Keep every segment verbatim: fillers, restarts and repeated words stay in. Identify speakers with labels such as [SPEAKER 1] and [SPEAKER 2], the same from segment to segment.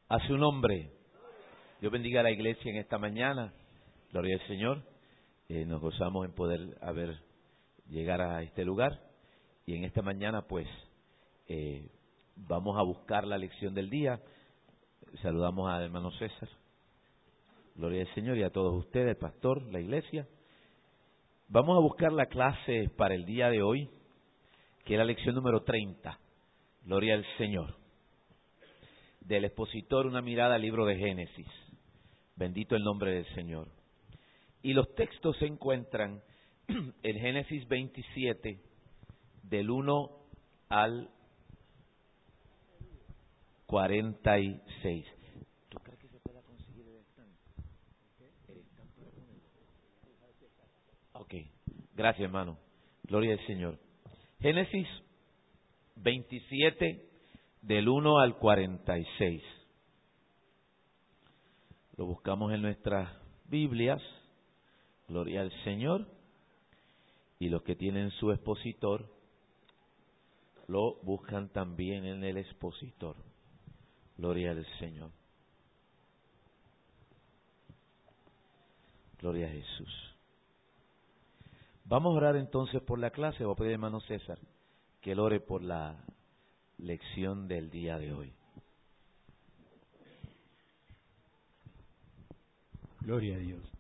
[SPEAKER 1] A su nombre. Dios bendiga a la iglesia en esta mañana. Gloria al Señor. Eh, nos gozamos en poder haber llegar a este lugar. Y en esta mañana, pues, eh, vamos a buscar la lección del día. Saludamos al hermano César. Gloria al Señor y a todos ustedes, el pastor, la iglesia. Vamos a buscar la clase para el día de hoy, que es la lección número treinta. Gloria al Señor. Del expositor, una mirada al libro de Génesis. Bendito el nombre del Señor. Y los textos se encuentran en Génesis veintisiete, del uno al cuarenta y seis. ¿Tú crees que se pueda conseguir el stand? ¿El stand para ponerlo? Ok, gracias hermano. Gloria al Señor. Génesis veintisiete, del uno al cuarenta y seis. Lo buscamos en nuestras Biblias. Gloria al Señor. Y los que tienen su expositor lo buscan también en el expositor. Gloria al Señor. Gloria a Jesús. Vamos a orar entonces por la clase. Voy a pedir al hermano César que él ore por la lección del día de hoy.
[SPEAKER 2] Gloria a Dios.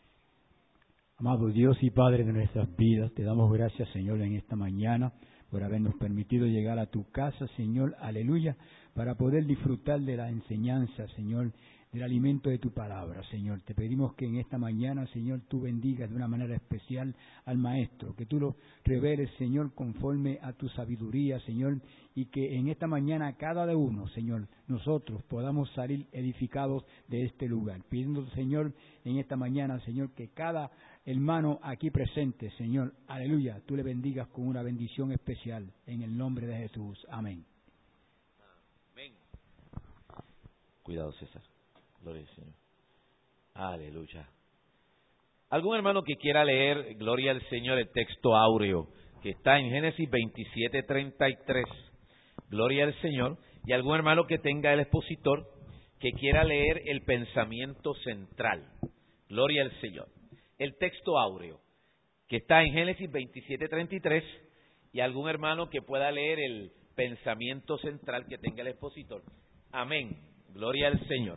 [SPEAKER 2] Amado Dios y Padre de nuestras vidas, te damos gracias, Señor, en esta mañana por habernos permitido llegar a tu casa, Señor, aleluya, para poder disfrutar de la enseñanza, Señor, del alimento de tu palabra, Señor. Te pedimos que en esta mañana, Señor, tú bendigas de una manera especial al Maestro, que tú lo reveles, Señor, conforme a tu sabiduría, Señor, y que en esta mañana cada uno, Señor, nosotros podamos salir edificados de este lugar. Pidiendo, Señor, en esta mañana, Señor, que cada hermano aquí presente, Señor, aleluya, tú le bendigas con una bendición especial, en el nombre de Jesús. Amén.
[SPEAKER 1] Amén. Cuidado, César. Gloria al Señor. Aleluya. ¿Algún hermano que quiera leer, gloria al Señor, el texto áureo que está en Génesis veintisiete, treinta y tres? Gloria al Señor. Y algún hermano que tenga el expositor que quiera leer el pensamiento central. Gloria al Señor. El texto áureo que está en Génesis veintisiete, treinta y tres. Y algún hermano que pueda leer el pensamiento central que tenga el expositor. Amén. Gloria al Señor.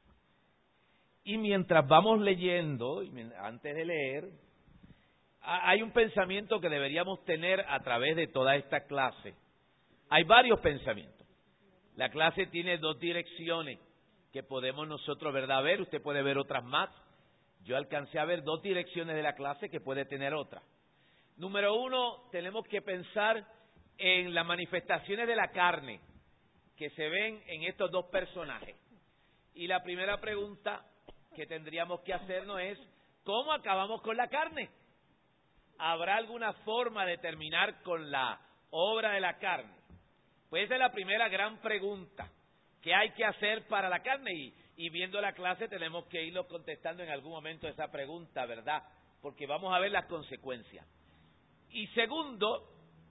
[SPEAKER 1] Y mientras vamos leyendo, antes de leer, hay un pensamiento que deberíamos tener a través de toda esta clase. Hay varios pensamientos. La clase tiene dos direcciones que podemos nosotros, ¿verdad?, ver. Usted puede ver otras más. Yo alcancé a ver dos direcciones de la clase que puede tener otra. Número uno, tenemos que pensar en las manifestaciones de la carne que se ven en estos dos personajes. Y la primera pregunta que tendríamos que hacernos es, ¿cómo acabamos con la carne? ¿Habrá alguna forma de terminar con la obra de la carne? Pues esa es la primera gran pregunta que hay que hacer para la carne, y, y viendo la clase tenemos que irlo contestando en algún momento esa pregunta, ¿verdad? Porque vamos a ver las consecuencias. Y segundo,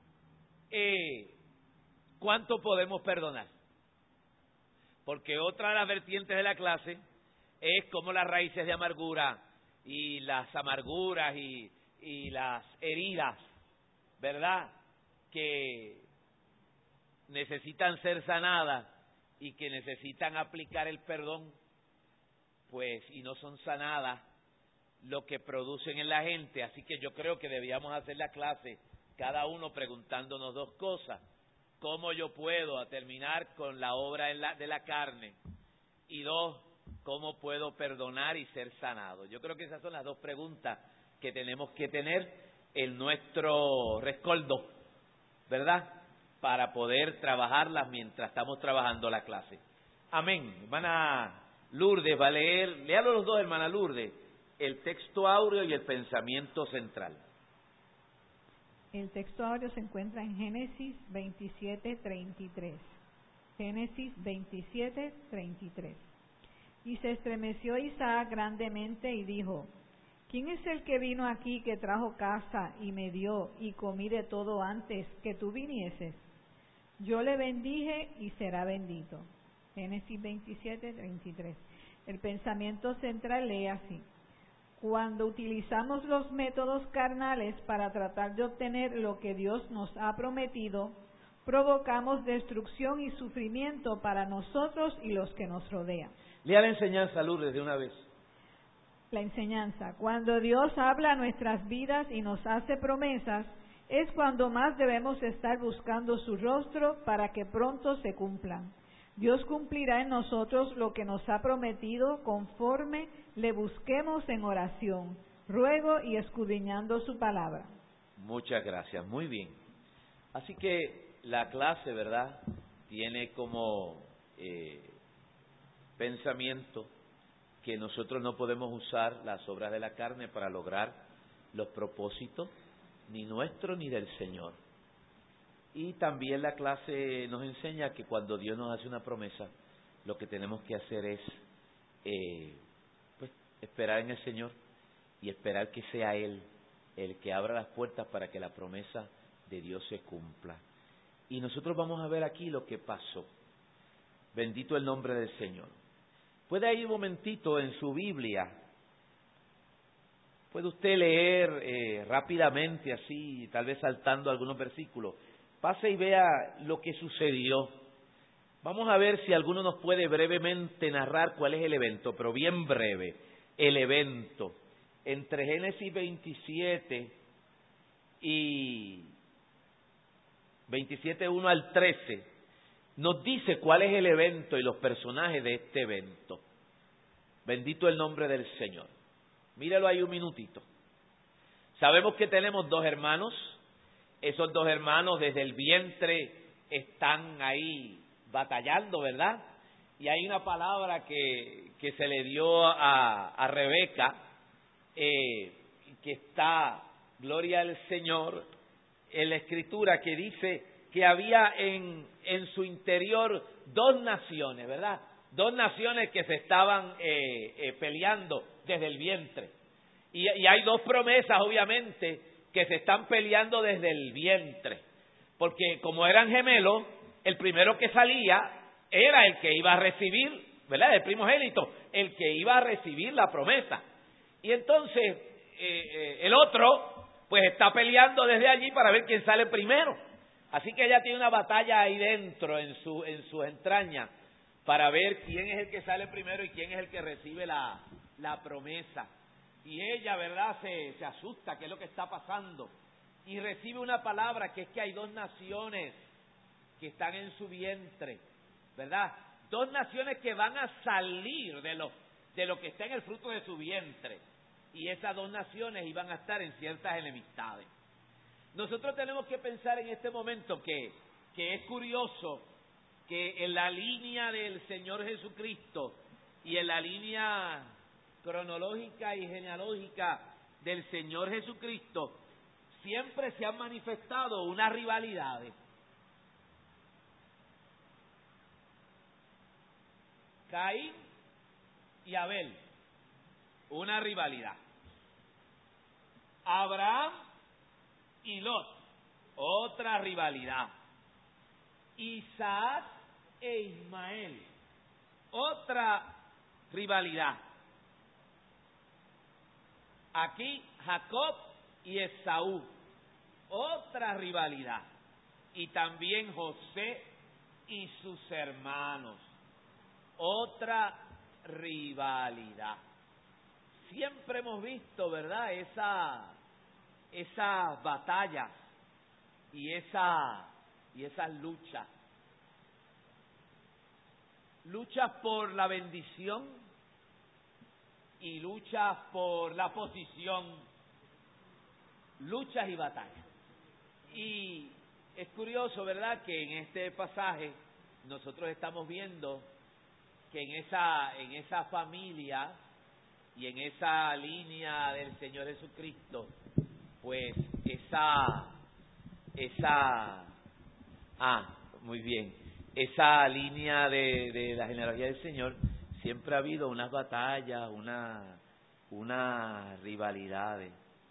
[SPEAKER 1] eh, ¿cuánto podemos perdonar? Porque otra de las vertientes de la clase es cómo las raíces de amargura y las amarguras y, y las heridas, ¿verdad?, que necesitan ser sanadas y que necesitan aplicar el perdón, pues, y no son sanadas, lo que producen en la gente. Así que yo creo que debíamos hacer la clase cada uno preguntándonos dos cosas: ¿cómo yo puedo terminar con la obra de la, de la carne? Y dos, ¿cómo puedo perdonar y ser sanado? Yo creo que esas son las dos preguntas que tenemos que tener en nuestro rescoldo, ¿verdad?, para poder trabajarlas mientras estamos trabajando la clase. Amén. Hermana Lourdes va a leer, léalo los dos, hermana Lourdes, el texto áureo y el pensamiento central.
[SPEAKER 3] El texto áureo se encuentra en Génesis veintisiete, treinta y tres. Génesis veintisiete, treinta y tres. Y se estremeció Isaac grandemente y dijo: ¿Quién es el que vino aquí, que trajo caza y me dio, y comí de todo antes que tú vinieses? Yo le bendije y será bendito. Génesis veintisiete, treinta y tres. El pensamiento central lee así: cuando utilizamos los métodos carnales para tratar de obtener lo que Dios nos ha prometido, provocamos destrucción y sufrimiento para nosotros y los que nos rodean.
[SPEAKER 1] Lea la enseñanza, Lourdes, de una vez.
[SPEAKER 3] La enseñanza: cuando Dios habla a nuestras vidas y nos hace promesas, es cuando más debemos estar buscando su rostro para que pronto se cumplan. Dios cumplirá en nosotros lo que nos ha prometido conforme le busquemos en oración, ruego y escudriñando su palabra.
[SPEAKER 1] Muchas gracias, muy bien. Así que la clase, ¿verdad?, tiene como eh, pensamiento que nosotros no podemos usar las obras de la carne para lograr los propósitos ni nuestros ni del Señor. Y también la clase nos enseña que cuando Dios nos hace una promesa, lo que tenemos que hacer es eh, pues, esperar en el Señor y esperar que sea Él el que abra las puertas para que la promesa de Dios se cumpla. Y nosotros vamos a ver aquí lo que pasó. Bendito el nombre del Señor. Puede ir un momentito en su Biblia. Puede usted leer eh, rápidamente así, tal vez saltando algunos versículos. Pase y vea lo que sucedió. Vamos a ver si alguno nos puede brevemente narrar cuál es el evento, pero bien breve. El evento entre Génesis veintisiete y veintisiete, uno al trece, nos dice cuál es el evento y los personajes de este evento. Bendito el nombre del Señor. Míralo ahí un minutito. Sabemos que tenemos dos hermanos. Esos dos hermanos desde el vientre están ahí batallando, ¿verdad? Y hay una palabra que, que se le dio a, a Rebeca, eh, que está, gloria al Señor, en la Escritura, que dice que había en, en su interior dos naciones, ¿verdad? Dos naciones que se estaban eh, eh, peleando desde el vientre. Y, y hay dos promesas, obviamente, que se están peleando desde el vientre, porque como eran gemelos, el primero que salía era el que iba a recibir, ¿verdad?, el primogénito, el que iba a recibir la promesa. Y entonces eh, eh, el otro pues está peleando desde allí para ver quién sale primero. Así que ella tiene una batalla ahí dentro en su en sus entrañas para ver quién es el que sale primero y quién es el que recibe la, la promesa. Y ella, ¿verdad?, se, se asusta, ¿qué es lo que está pasando? Y recibe una palabra, que es que hay dos naciones que están en su vientre, ¿verdad? Dos naciones que van a salir de lo, de lo que está en el fruto de su vientre. Y esas dos naciones iban a estar en ciertas enemistades. Nosotros tenemos que pensar en este momento que, que es curioso que en la línea del Señor Jesucristo y en la línea cronológica y genealógica del Señor Jesucristo, siempre se han manifestado unas rivalidades. Caín y Abel, una rivalidad. Abraham y Lot, otra rivalidad. Isaac e Ismael, otra rivalidad. Aquí Jacob y Esaú, otra rivalidad. Y también José y sus hermanos, otra rivalidad. Siempre hemos visto, ¿verdad?, esa, esas batallas y, esa, y esas luchas. Luchas por la bendición y luchas por la posición, luchas y batallas. Y es curioso, ¿verdad?, que en este pasaje nosotros estamos viendo que en esa, en esa familia y en esa línea del Señor Jesucristo, pues esa, esa, ah, muy bien, esa línea de, de la genealogía del Señor, siempre ha habido unas batallas, una, unas rivalidades.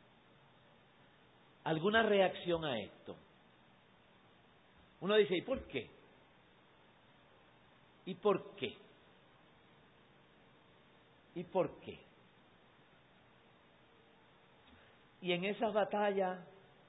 [SPEAKER 1] ¿Alguna reacción a esto? Uno dice, ¿y por qué? ¿Y por qué? ¿Y por qué? Y en esas batallas,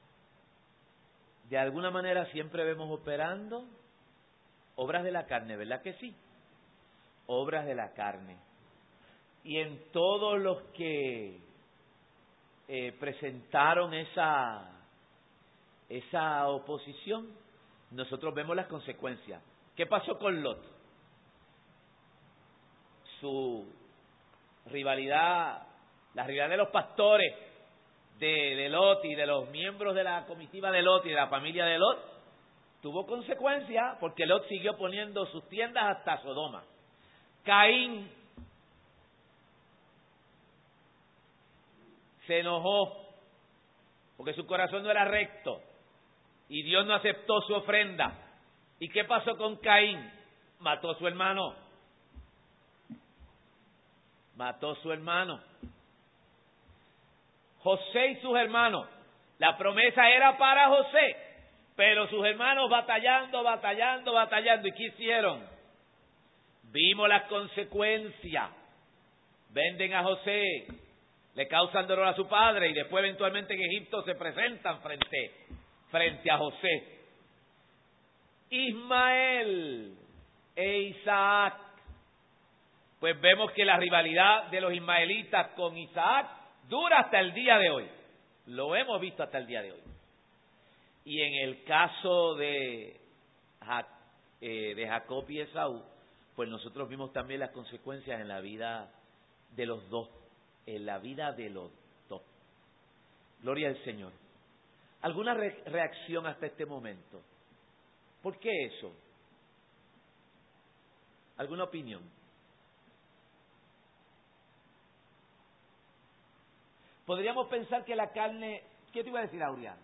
[SPEAKER 1] de alguna manera siempre vemos operando obras de la carne, ¿verdad que sí? Obras de la carne. Y en todos los que eh, presentaron esa, esa oposición, nosotros vemos las consecuencias. ¿Qué pasó con Lot? Su rivalidad, la rivalidad de los pastores de, de Lot y de los miembros de la comitiva de Lot y de la familia de Lot, tuvo consecuencias porque Lot siguió poniendo sus tiendas hasta Sodoma. Caín se enojó porque su corazón no era recto y Dios no aceptó su ofrenda. ¿Y qué pasó con Caín? Mató a su hermano. Mató a su hermano. José y sus hermanos. La promesa era para José, pero sus hermanos batallando, batallando, batallando. ¿Y qué hicieron? Vimos las consecuencias. Venden a José, le causan dolor a su padre y después eventualmente en Egipto se presentan frente, frente a José. Ismael e Isaac. Pues vemos que la rivalidad de los ismaelitas con Isaac dura hasta el día de hoy. Lo hemos visto hasta el día de hoy. Y en el caso de, de Jacob y Esaú, pues nosotros vimos también las consecuencias en la vida de los dos. En la vida de los dos. Gloria al Señor. ¿Alguna re- reacción hasta este momento? ¿Por qué eso? ¿Alguna opinión? Podríamos pensar que la carne... ¿Qué te iba a decir, Auriano?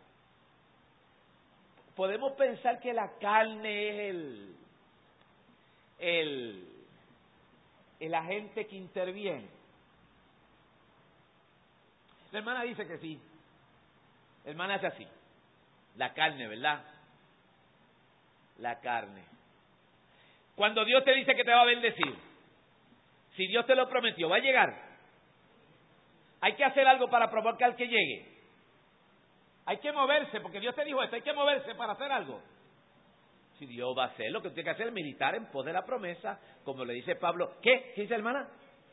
[SPEAKER 1] Podemos pensar que la carne es el, el, el agente que interviene. La hermana dice que sí. La hermana hace así. La carne, ¿verdad? La carne. Cuando Dios te dice que te va a bendecir, si Dios te lo prometió, ¿va a llegar? Hay que hacer algo para provocar que llegue. Hay que moverse, porque Dios te dijo esto, hay que moverse para hacer algo. Si Dios va a hacer, lo que tiene que hacer es meditar en pos de la promesa, como le dice Pablo. ¿Qué? ¿Qué dice hermana?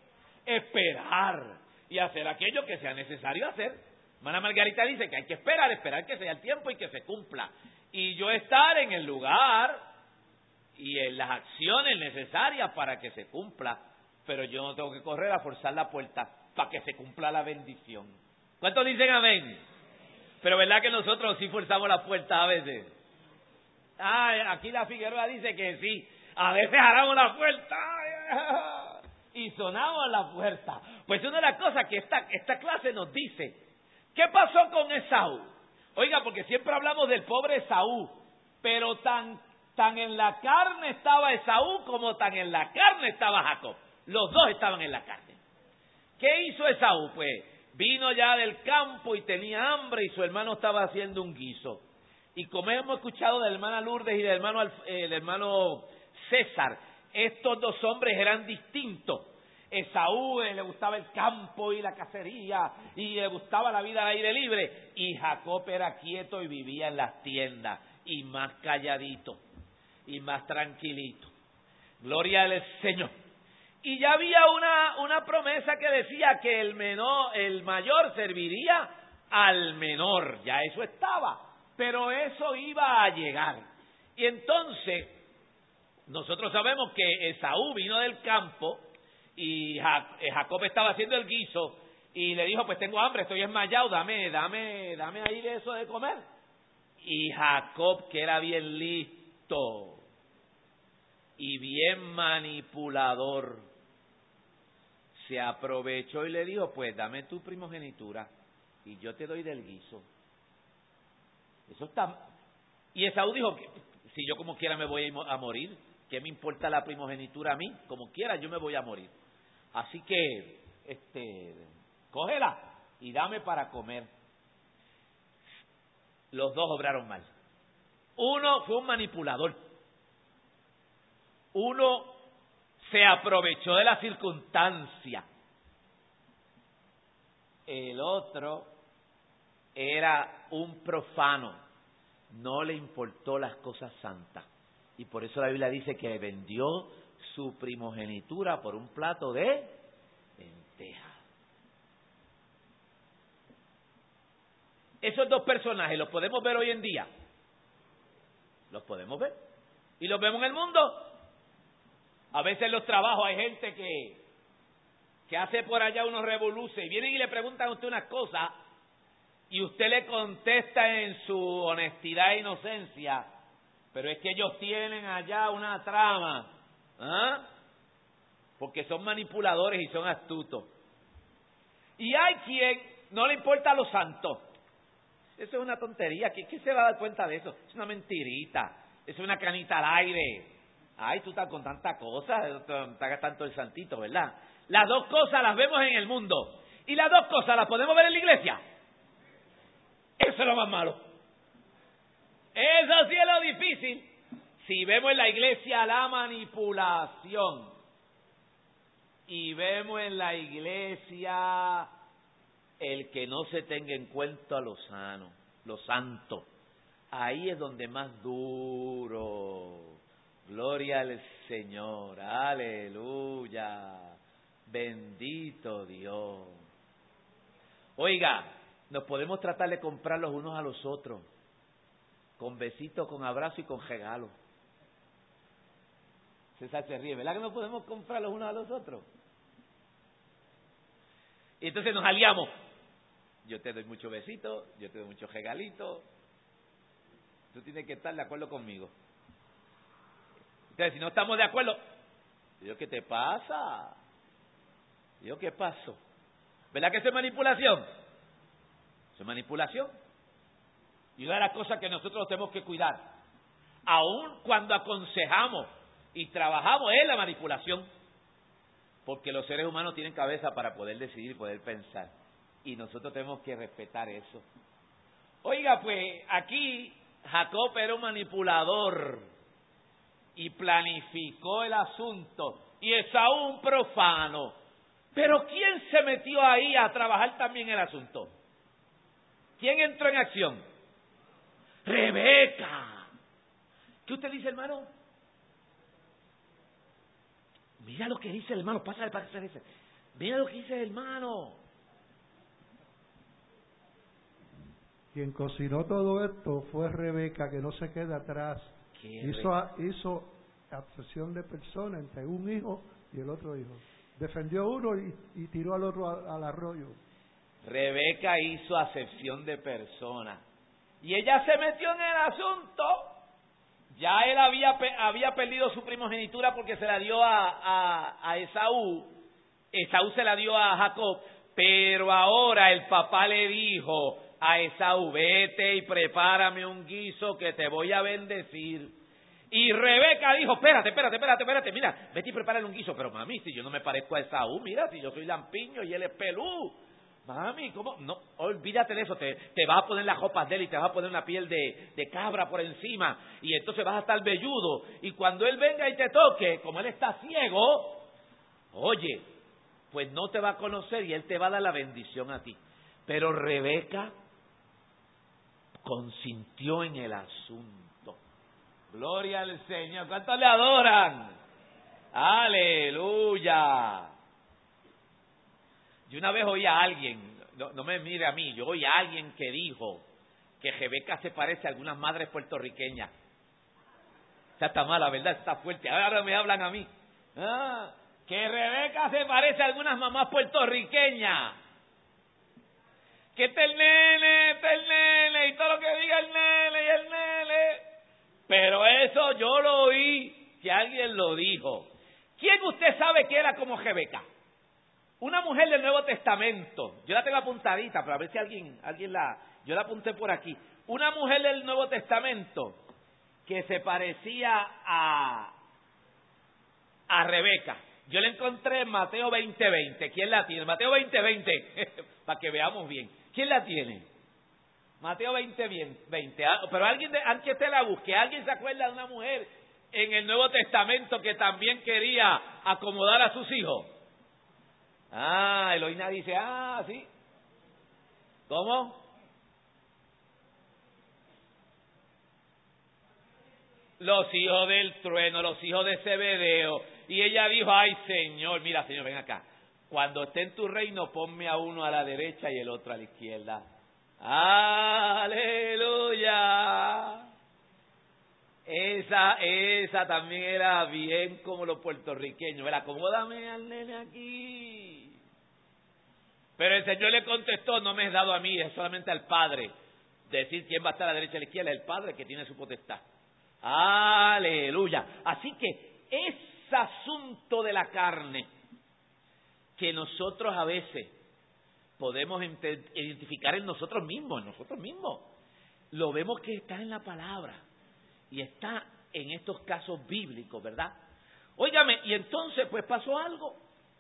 [SPEAKER 1] Esperar y hacer aquello que sea necesario hacer. Hermana Margarita dice que hay que esperar, esperar que sea el tiempo y que se cumpla. Y yo estar en el lugar y en las acciones necesarias para que se cumpla, pero yo no tengo que correr a forzar la puerta para que se cumpla la bendición. ¿Cuántos dicen amén? Pero verdad que nosotros sí forzamos la puerta a veces. Ah, aquí la Figueroa dice que sí, a veces jalamos la puerta y sonamos la puerta. Pues una de las cosas que esta, esta clase nos dice, ¿qué pasó con Esaú? Oiga, porque siempre hablamos del pobre Esaú, pero tan, tan en la carne estaba Esaú como tan en la carne estaba Jacob. Los dos estaban en la carne. ¿Qué hizo Esaú? Pues vino ya del campo y tenía hambre y su hermano estaba haciendo un guiso. Y como hemos escuchado de la hermana Lourdes y del hermano, eh, del hermano César, estos dos hombres eran distintos. Esaú eh, le gustaba el campo y la cacería y le gustaba la vida al aire libre. Y Jacob era quieto y vivía en las tiendas y más calladito y más tranquilito. Gloria al Señor. Y ya había una, una promesa que decía que el menor, el mayor serviría al menor. Ya eso estaba. Pero eso iba a llegar. Y entonces, nosotros sabemos que Esaú vino del campo y Jacob estaba haciendo el guiso y le dijo, pues tengo hambre, estoy enmayado, dame, dame, dame ahí de eso de comer. Y Jacob, que era bien listo y bien manipulador, se aprovechó y le dijo, pues dame tu primogenitura y yo te doy del guiso. Eso está... Y Esaú dijo, si yo como quiera me voy a morir, ¿qué me importa la primogenitura a mí? Como quiera yo me voy a morir. Así que, este, cógela y dame para comer. Los dos obraron mal. Uno fue un manipulador. Uno se aprovechó de la circunstancia. El otro era un profano, no le importó las cosas santas. Y por eso la Biblia dice que vendió su primogenitura por un plato de lentejas. Esos dos personajes los podemos ver hoy en día. Los podemos ver. Y los vemos en el mundo. A veces en los trabajos hay gente que, que hace por allá unos revoluces y vienen y le preguntan a usted unas cosas y usted le contesta en su honestidad e inocencia, pero es que ellos tienen allá una trama, ¿ah? Porque son manipuladores y son astutos. Y hay quien no le importa a los santos. Eso es una tontería. ¿Quién, ¿Quién se va a dar cuenta de eso? Es una mentirita. Es una canita al aire. Ay, tú estás con tanta cosa, te hagas tanto el santito, ¿verdad? Las dos cosas las vemos en el mundo. Y las dos cosas las podemos ver en la iglesia. Eso es lo más malo. Eso sí es lo difícil. Si vemos en la iglesia la manipulación y vemos en la iglesia el que no se tenga en cuenta a lo sano, lo santo, ahí es donde más duro. Gloria al Señor, aleluya, bendito Dios. Oiga, nos podemos tratar de comprar los unos a los otros, con besitos, con abrazo y con regalo. César se ríe, ¿verdad que nos podemos comprar los unos a los otros? Y entonces nos aliamos. Yo te doy muchos besitos, yo te doy muchos regalitos. Tú tienes que estar de acuerdo conmigo. Entonces, si no estamos de acuerdo, yo, ¿qué te pasa? Yo, ¿qué pasó? ¿Verdad que eso es manipulación? Eso es manipulación. Y una de las cosas que nosotros tenemos que cuidar, aun cuando aconsejamos y trabajamos, es la manipulación. Porque los seres humanos tienen cabeza para poder decidir, poder pensar. Y nosotros tenemos que respetar eso. Oiga, pues aquí Jacob era un manipulador y planificó el asunto. Y Esaú un profano. Pero ¿quién se metió ahí a trabajar también el asunto? ¿Quién entró en acción? Rebeca. ¿Qué usted dice, hermano? Mira lo que dice el hermano. Pásale para que se. Mira lo que dice el hermano.
[SPEAKER 4] Quien cocinó todo esto fue Rebeca, que no se queda atrás. Hizo, hizo abstracción de personas entre un hijo y el otro hijo. Defendió uno y, y tiró al otro al, al arroyo.
[SPEAKER 1] Rebeca hizo acepción de personas. Y ella se metió en el asunto. Ya él había, había perdido su primogenitura porque se la dio a, a, a Esaú. Esaú se la dio a Jacob. Pero ahora el papá le dijo a Esaú: vete y prepárame un guiso que te voy a bendecir. Y Rebeca dijo: espérate, espérate, espérate, espérate, mira, vete y prepárale un guiso. Pero mami, si yo no me parezco a Esaú, mira, si yo soy lampiño y él es pelú. Mami, ¿cómo? No, olvídate de eso, te, te vas a poner las ropas de él y te vas a poner una piel de, de cabra por encima y entonces vas a estar velludo. Y cuando él venga y te toque, como él está ciego, oye, pues no te va a conocer y él te va a dar la bendición a ti. Pero Rebeca consintió en el asunto. Gloria al Señor. ¿Cuántos le adoran? Aleluya. Yo una vez oí a alguien, no, no me mire a mí, yo oí a alguien que dijo que Rebeca se parece a algunas madres puertorriqueñas. Esa está mala, ¿verdad? Está fuerte. Ahora me hablan a mí. Ah, que Rebeca se parece a algunas mamás puertorriqueñas. Que este el nene, este el nene, y todo lo que diga el nene y el nene. Pero eso yo lo oí, que alguien lo dijo. ¿Quién usted sabe que era como Rebeca? Una mujer del Nuevo Testamento. Yo la tengo apuntadita, pero a ver si alguien, alguien la... Yo la apunté por aquí. Una mujer del Nuevo Testamento que se parecía a... a Rebeca. Yo la encontré en Mateo veinte veinte. ¿Quién la tiene? Mateo veinte veinte. Para que veamos bien. ¿Quién la tiene? Mateo veinte veinte. Pero alguien, de, antes te la busque. ¿Alguien se acuerda de una mujer en el Nuevo Testamento que también quería acomodar a sus hijos? Ah, Eloína dice, ah, sí. ¿Cómo? Los hijos del trueno, los hijos de Zebedeo. Y ella dijo, ay Señor, mira Señor, ven acá. Cuando esté en tu reino, ponme a uno a la derecha y el otro a la izquierda. ¡Aleluya! Esa, esa también era bien como los puertorriqueños. Era, acomódame al nene aquí. Pero el Señor le contestó, no me has dado a mí, es solamente al Padre. Decir quién va a estar a la derecha y a la izquierda, es el Padre que tiene su potestad. ¡Aleluya! Así que ese asunto de la carne que nosotros a veces podemos identificar en nosotros mismos, en nosotros mismos, lo vemos que está en la palabra y está en estos casos bíblicos, ¿verdad? Óigame, y entonces pues pasó algo.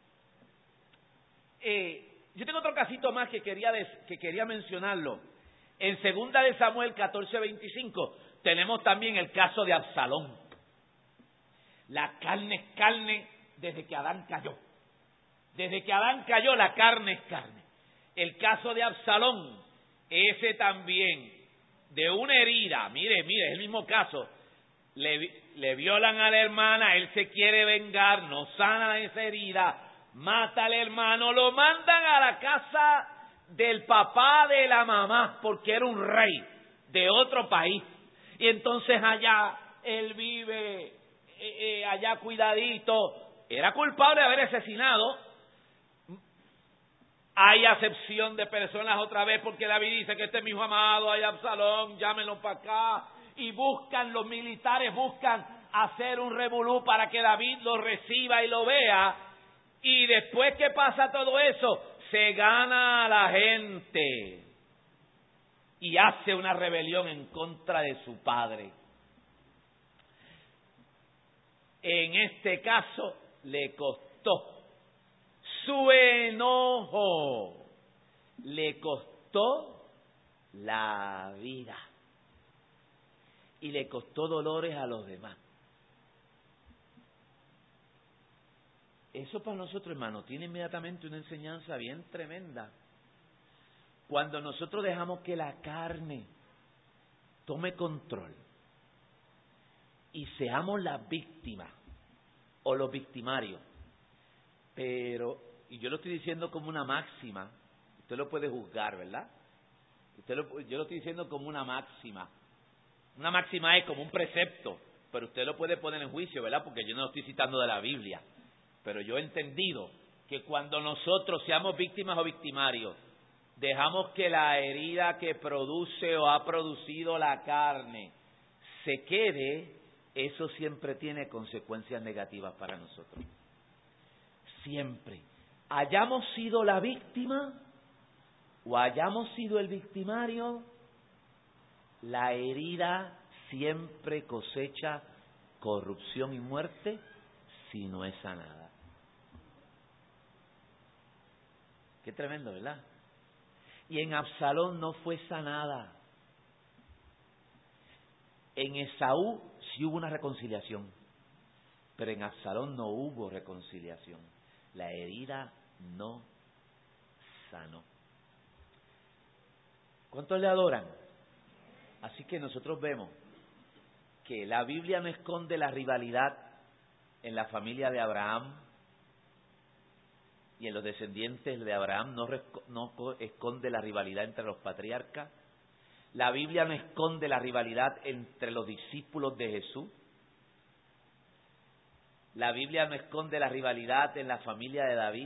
[SPEAKER 1] Eh, yo tengo otro casito más que quería, que quería mencionarlo. En segunda de Samuel catorce veinticinco tenemos también el caso de Absalón. La carne es carne desde que Adán cayó. Desde que Adán cayó, la carne es carne. El caso de Absalón, ese también, de una herida, mire, mire, es el mismo caso. Le, le violan a la hermana, él se quiere vengar, no sana esa herida, mata al hermano, lo mandan a la casa del papá de la mamá, porque era un rey de otro país. Y entonces allá, él vive, eh, eh, allá cuidadito, era culpable de haber asesinado. Hay acepción de personas otra vez, porque David dice que este es mi hijo amado, hay Absalón, llámenlo para acá. Y buscan, los militares buscan hacer un revolú para que David lo reciba y lo vea. Y después que pasa todo eso, se gana a la gente y hace una rebelión en contra de su padre. En este caso le costó su enojo, le costó la vida y le costó dolores a los demás. Eso para nosotros, hermano, tiene inmediatamente una enseñanza bien tremenda. Cuando nosotros dejamos que la carne tome control y seamos las víctimas o los victimarios, pero, y yo lo estoy diciendo como una máxima, usted lo puede juzgar, ¿verdad? Usted lo, yo lo estoy diciendo como una máxima. Una máxima es como un precepto, pero usted lo puede poner en juicio, ¿verdad? Porque yo no lo estoy citando de la Biblia. Pero yo he entendido que cuando nosotros seamos víctimas o victimarios, dejamos que la herida que produce o ha producido la carne se quede, eso siempre tiene consecuencias negativas para nosotros. Siempre. Hayamos sido la víctima o hayamos sido el victimario, la herida siempre cosecha corrupción y muerte si no es sanada. Qué tremendo, ¿verdad? Y en Absalón no fue sanada. En Esaú sí hubo una reconciliación, pero en Absalón no hubo reconciliación. La herida no sanó. ¿Cuántos le adoran? Así que nosotros vemos que la Biblia no esconde la rivalidad en la familia de Abraham y en los descendientes de Abraham, no, no esconde la rivalidad entre los patriarcas. La Biblia no esconde la rivalidad entre los discípulos de Jesús. La Biblia no esconde la rivalidad en la familia de David.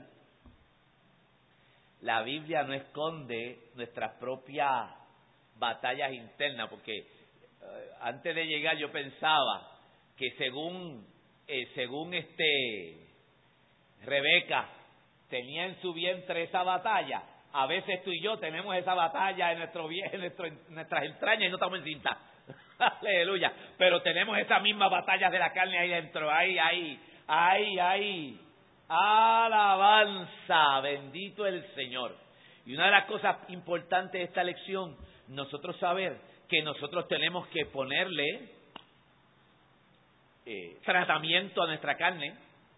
[SPEAKER 1] La Biblia no esconde nuestras propias batallas internas, porque eh, antes de llegar yo pensaba que según eh, según este Rebeca tenía en su vientre esa batalla, a veces tú y yo tenemos esa batalla en nuestro en, nuestro, en nuestras entrañas y no estamos encintas. Aleluya. Pero tenemos esas mismas batallas de la carne ahí dentro, ahí, ahí, ahí, ahí. Alabanza, bendito el Señor. Y una de las cosas importantes de esta lección, nosotros saber que nosotros tenemos que ponerle eh, tratamiento a nuestra carne,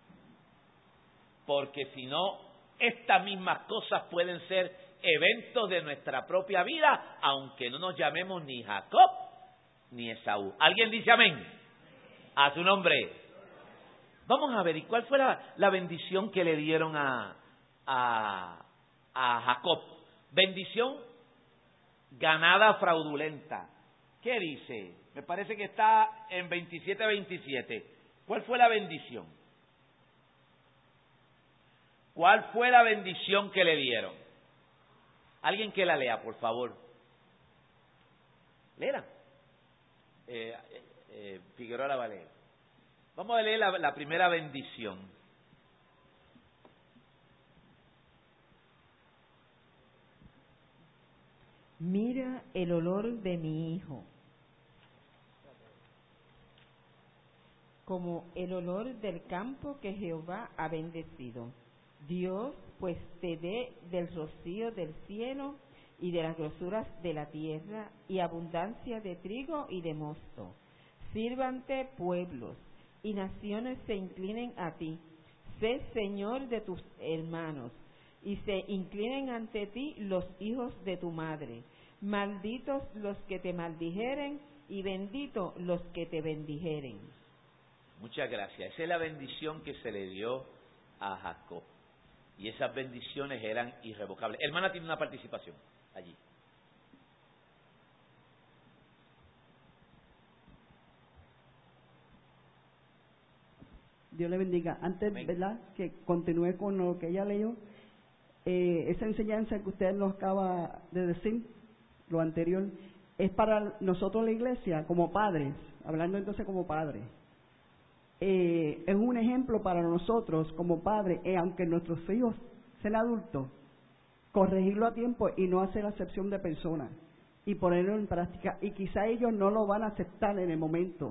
[SPEAKER 1] porque si no, estas mismas cosas pueden ser eventos de nuestra propia vida, aunque no nos llamemos ni Jacob ni Esaú. ¿Alguien dice amén? A su nombre. Vamos a ver, ¿y cuál fue la, la bendición que le dieron a, a, a Jacob? Bendición ganada fraudulenta. ¿Qué dice? Me parece que está en veintisiete veintisiete. ¿Cuál fue la bendición? ¿Cuál fue la bendición que le dieron? Alguien que la lea, por favor. Léela. Eh, eh, eh, Figueroa la va a leer. Vamos a leer la, la primera bendición.
[SPEAKER 5] Mira el olor de mi hijo, como el olor del campo que Jehová ha bendecido. Dios pues te dé del rocío del cielo y de las grosuras de la tierra y abundancia de trigo y de mosto. Sírvante pueblos y naciones se inclinen a ti. Sé Señor de tus hermanos y se inclinen ante ti los hijos de tu madre. Malditos los que te maldijeren y benditos los que te bendijeren.
[SPEAKER 1] Muchas gracias. Esa es la bendición que se le dio a Jacob. Y esas bendiciones eran irrevocables. Hermana tiene una participación allí.
[SPEAKER 6] Dios le bendiga. Antes,
[SPEAKER 1] Amén.
[SPEAKER 6] ¿verdad?, que continúe con lo que ella leyó, eh, esa enseñanza que usted nos acaba de decir, lo anterior, es para nosotros la iglesia, como padres, hablando entonces como padres. Eh, es un ejemplo para nosotros como padres, eh, aunque nuestros hijos sean adultos, corregirlo a tiempo y no hacer acepción de personas y ponerlo en práctica. Y quizá ellos no lo van a aceptar en el momento,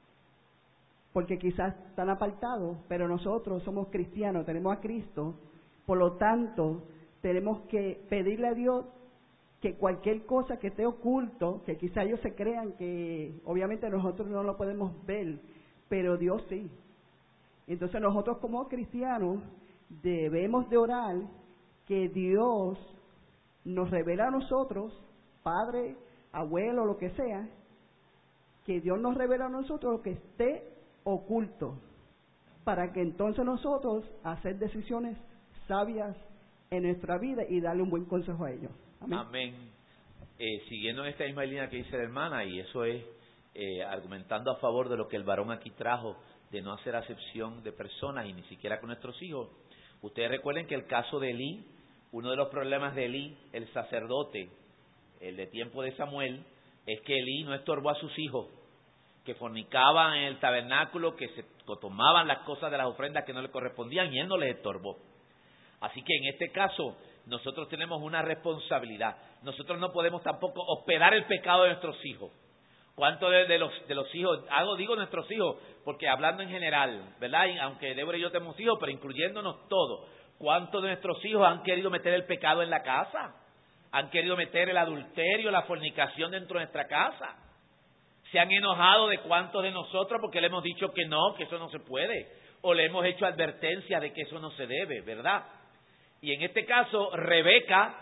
[SPEAKER 6] porque quizás están apartados, pero nosotros somos cristianos, tenemos a Cristo, por lo tanto tenemos que pedirle a Dios que cualquier cosa que esté oculto, que quizá ellos se crean que obviamente nosotros no lo podemos ver, pero Dios sí. Entonces nosotros como cristianos debemos de orar que Dios nos revele a nosotros, padre, abuelo, lo que sea, que Dios nos revele a nosotros lo que esté oculto, para que entonces nosotros hacer decisiones sabias en nuestra vida y darle un buen consejo a ellos. Amén.
[SPEAKER 1] Amén. Eh, siguiendo en esta misma línea que dice la hermana, y eso es eh, argumentando a favor de lo que el varón aquí trajo, de no hacer acepción de personas y ni siquiera con nuestros hijos. Ustedes recuerden que el caso de Elí, uno de los problemas de Elí, el sacerdote, el de tiempo de Samuel, es que Elí no estorbó a sus hijos, que fornicaban en el tabernáculo, que se tomaban las cosas de las ofrendas que no le correspondían y él no les estorbó. Así que en este caso nosotros tenemos una responsabilidad. Nosotros no podemos tampoco hospedar el pecado de nuestros hijos. ¿Cuántos de, de los de los hijos, hago digo nuestros hijos, porque hablando en general, ¿verdad? Y aunque Débora y yo tenemos hijos, pero incluyéndonos todos, ¿cuántos de nuestros hijos han querido meter el pecado en la casa? ¿Han querido meter el adulterio, la fornicación dentro de nuestra casa? ¿Se han enojado de cuántos de nosotros porque le hemos dicho que no, que eso no se puede? O le hemos hecho advertencia de que eso no se debe, ¿verdad? Y en este caso, Rebeca,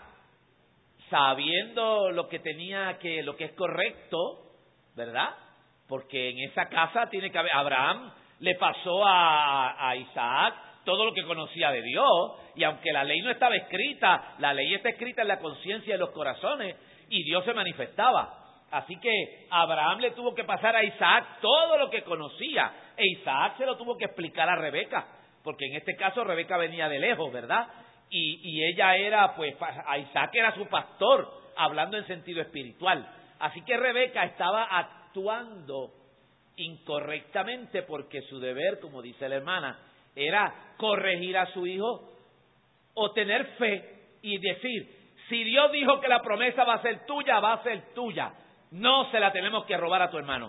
[SPEAKER 1] sabiendo lo que tenía que, lo que es correcto, ¿verdad? Porque en esa casa tiene que haber, Abraham le pasó a, a Isaac todo lo que conocía de Dios, y aunque la ley no estaba escrita, la ley está escrita en la conciencia de los corazones, y Dios se manifestaba. Así que Abraham le tuvo que pasar a Isaac todo lo que conocía, e Isaac se lo tuvo que explicar a Rebeca, porque en este caso Rebeca venía de lejos, ¿verdad? Y, y ella era, pues, a Isaac era su pastor, hablando en sentido espiritual. Así que Rebeca estaba actuando incorrectamente porque su deber, como dice la hermana, era corregir a su hijo o tener fe y decir, si Dios dijo que la promesa va a ser tuya, va a ser tuya. No se la tenemos que robar a tu hermano.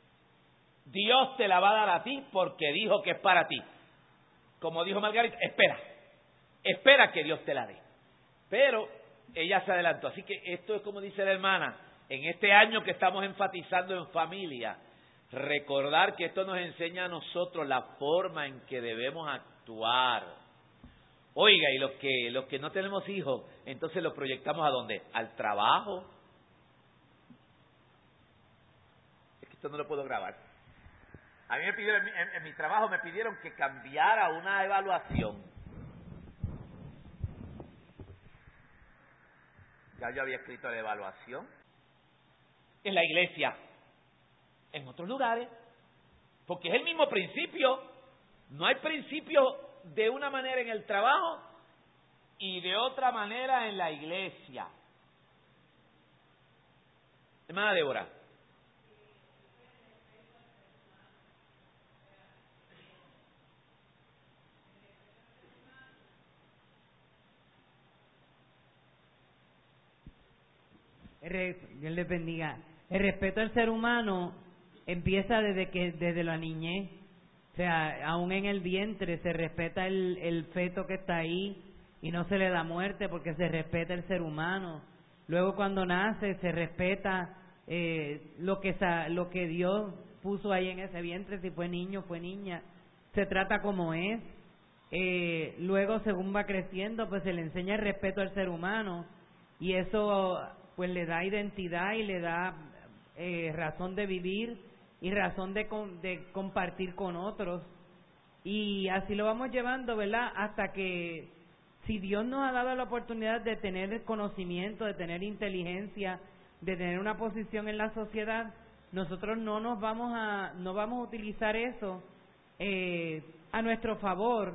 [SPEAKER 1] Dios te la va a dar a ti porque dijo que es para ti. Como dijo Margarita, espera, espera que Dios te la dé. Pero ella se adelantó. Así que esto es como dice la hermana, en este año que estamos enfatizando en familia, Recordar que esto nos enseña a nosotros la forma en que debemos actuar. Oiga, y los que los que no tenemos hijos, entonces los proyectamos ¿a dónde? Al trabajo. Es que esto no lo puedo grabar. A mí me pidieron, en, en, en mi trabajo me pidieron que cambiara una evaluación. Ya yo había escrito la evaluación en la iglesia, en otros lugares, porque es el mismo principio. No hay principio de una manera en el trabajo y de otra manera en la iglesia. Hermana Débora.
[SPEAKER 7] Dios les bendiga. El respeto al ser humano empieza desde que desde la niñez. O sea, aún en el vientre se respeta el, el feto que está ahí y no se le da muerte porque se respeta el ser humano. Luego cuando nace se respeta eh, lo que lo que Dios puso ahí en ese vientre, si fue niño, fue niña. Se trata como es. Eh, luego según va creciendo pues se le enseña el respeto al ser humano y eso pues le da identidad y le da eh, razón de vivir y razón de, de compartir con otros, y así lo vamos llevando, ¿verdad? Hasta que, si Dios nos ha dado la oportunidad de tener conocimiento, de tener inteligencia, de tener una posición en la sociedad, nosotros no nos vamos a, no vamos a utilizar eso eh, a nuestro favor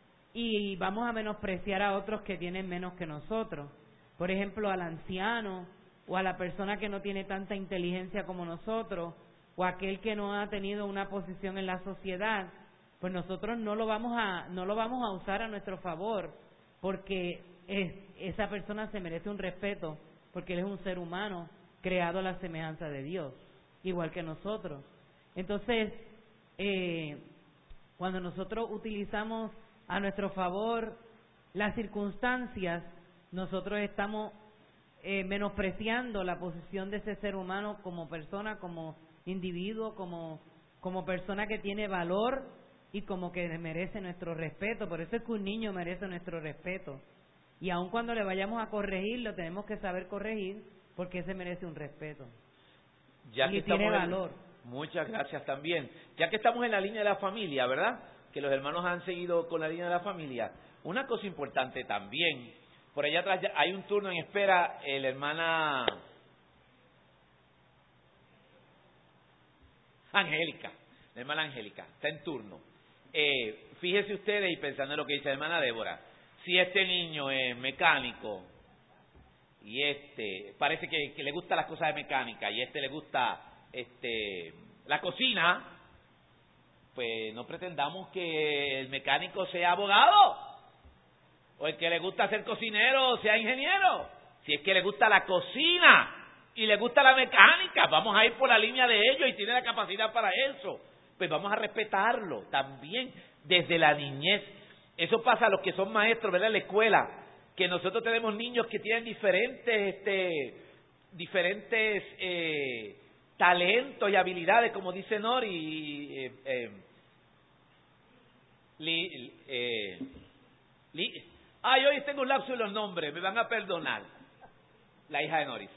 [SPEAKER 7] y vamos a menospreciar a otros que tienen menos que nosotros. Por ejemplo, al anciano o a la persona que no tiene tanta inteligencia como nosotros, o aquel que no ha tenido una posición en la sociedad, pues nosotros no lo vamos a no lo vamos a usar a nuestro favor, porque es, esa persona se merece un respeto, porque él es un ser humano creado a la semejanza de Dios, igual que nosotros. Entonces, eh, cuando nosotros utilizamos a nuestro favor las circunstancias, nosotros estamos eh, menospreciando la posición de ese ser humano como persona, como individuo, como, como persona que tiene valor y como que merece nuestro respeto. Por eso es que un niño merece nuestro respeto. Y aun cuando le vayamos a corregir, lo tenemos que saber corregir porque ese merece un respeto.
[SPEAKER 1] Ya que
[SPEAKER 7] y tiene
[SPEAKER 1] en,
[SPEAKER 7] valor.
[SPEAKER 1] Muchas gracias también. Ya que estamos en la línea de la familia, ¿verdad? Que los hermanos han seguido con la línea de la familia. Una cosa importante también, por allá atrás hay un turno en espera, eh, la hermana Angélica, la hermana Angélica, está en turno. Eh, fíjese ustedes, y pensando en lo que dice la hermana Débora, si este niño es mecánico y este parece que, que le gusta las cosas de mecánica y este le gusta este la cocina, pues no pretendamos que el mecánico sea abogado o el que le gusta ser cocinero sea ingeniero. Si es que le gusta la cocina y le gusta la mecánica, vamos a ir por la línea de ellos y tiene la capacidad para eso, pues vamos a respetarlo también desde la niñez. Eso pasa a los que son maestros, ¿verdad? En la escuela, que nosotros tenemos niños que tienen diferentes este, diferentes eh, talentos y habilidades, como dice Nori. Eh, eh, li, eh, li, ay, hoy tengo un lapso en los nombres, me van a perdonar. La hija de Noris.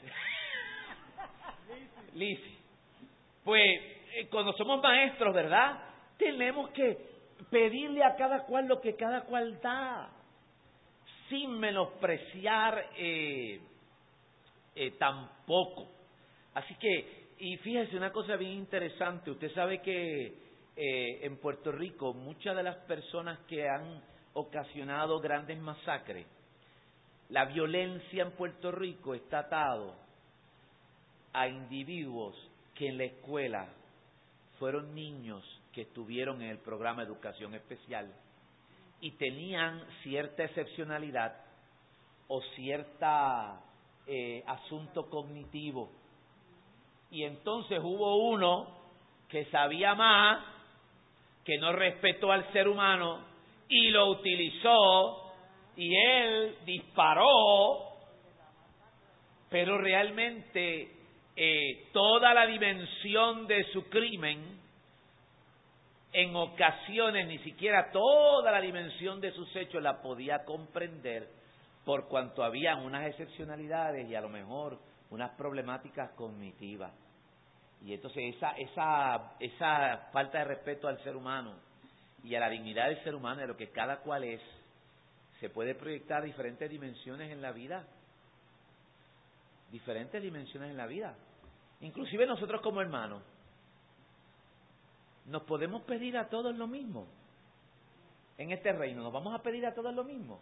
[SPEAKER 1] Lizzy. Pues eh, cuando somos maestros, ¿verdad? Tenemos que pedirle a cada cual lo que cada cual da, sin menospreciar eh, eh, tampoco. Así que, y fíjese una cosa bien interesante, usted sabe que eh, en Puerto Rico muchas de las personas que han ocasionado grandes masacres, la violencia en Puerto Rico está atado a individuos que en la escuela fueron niños que estuvieron en el programa de educación especial y tenían cierta excepcionalidad o cierta eh, asunto cognitivo. Y entonces hubo uno que sabía más, que no respetó al ser humano y lo utilizó, y él disparó, pero realmente eh, toda la dimensión de su crimen, en ocasiones ni siquiera toda la dimensión de sus hechos la podía comprender, por cuanto había unas excepcionalidades y a lo mejor unas problemáticas cognitivas. Y entonces esa, esa, esa falta de respeto al ser humano y a la dignidad del ser humano, de lo que cada cual es, se puede proyectar diferentes dimensiones en la vida. Diferentes dimensiones en la vida. Inclusive nosotros como hermanos, nos podemos pedir a todos lo mismo. En este reino, ¿nos vamos a pedir a todos lo mismo?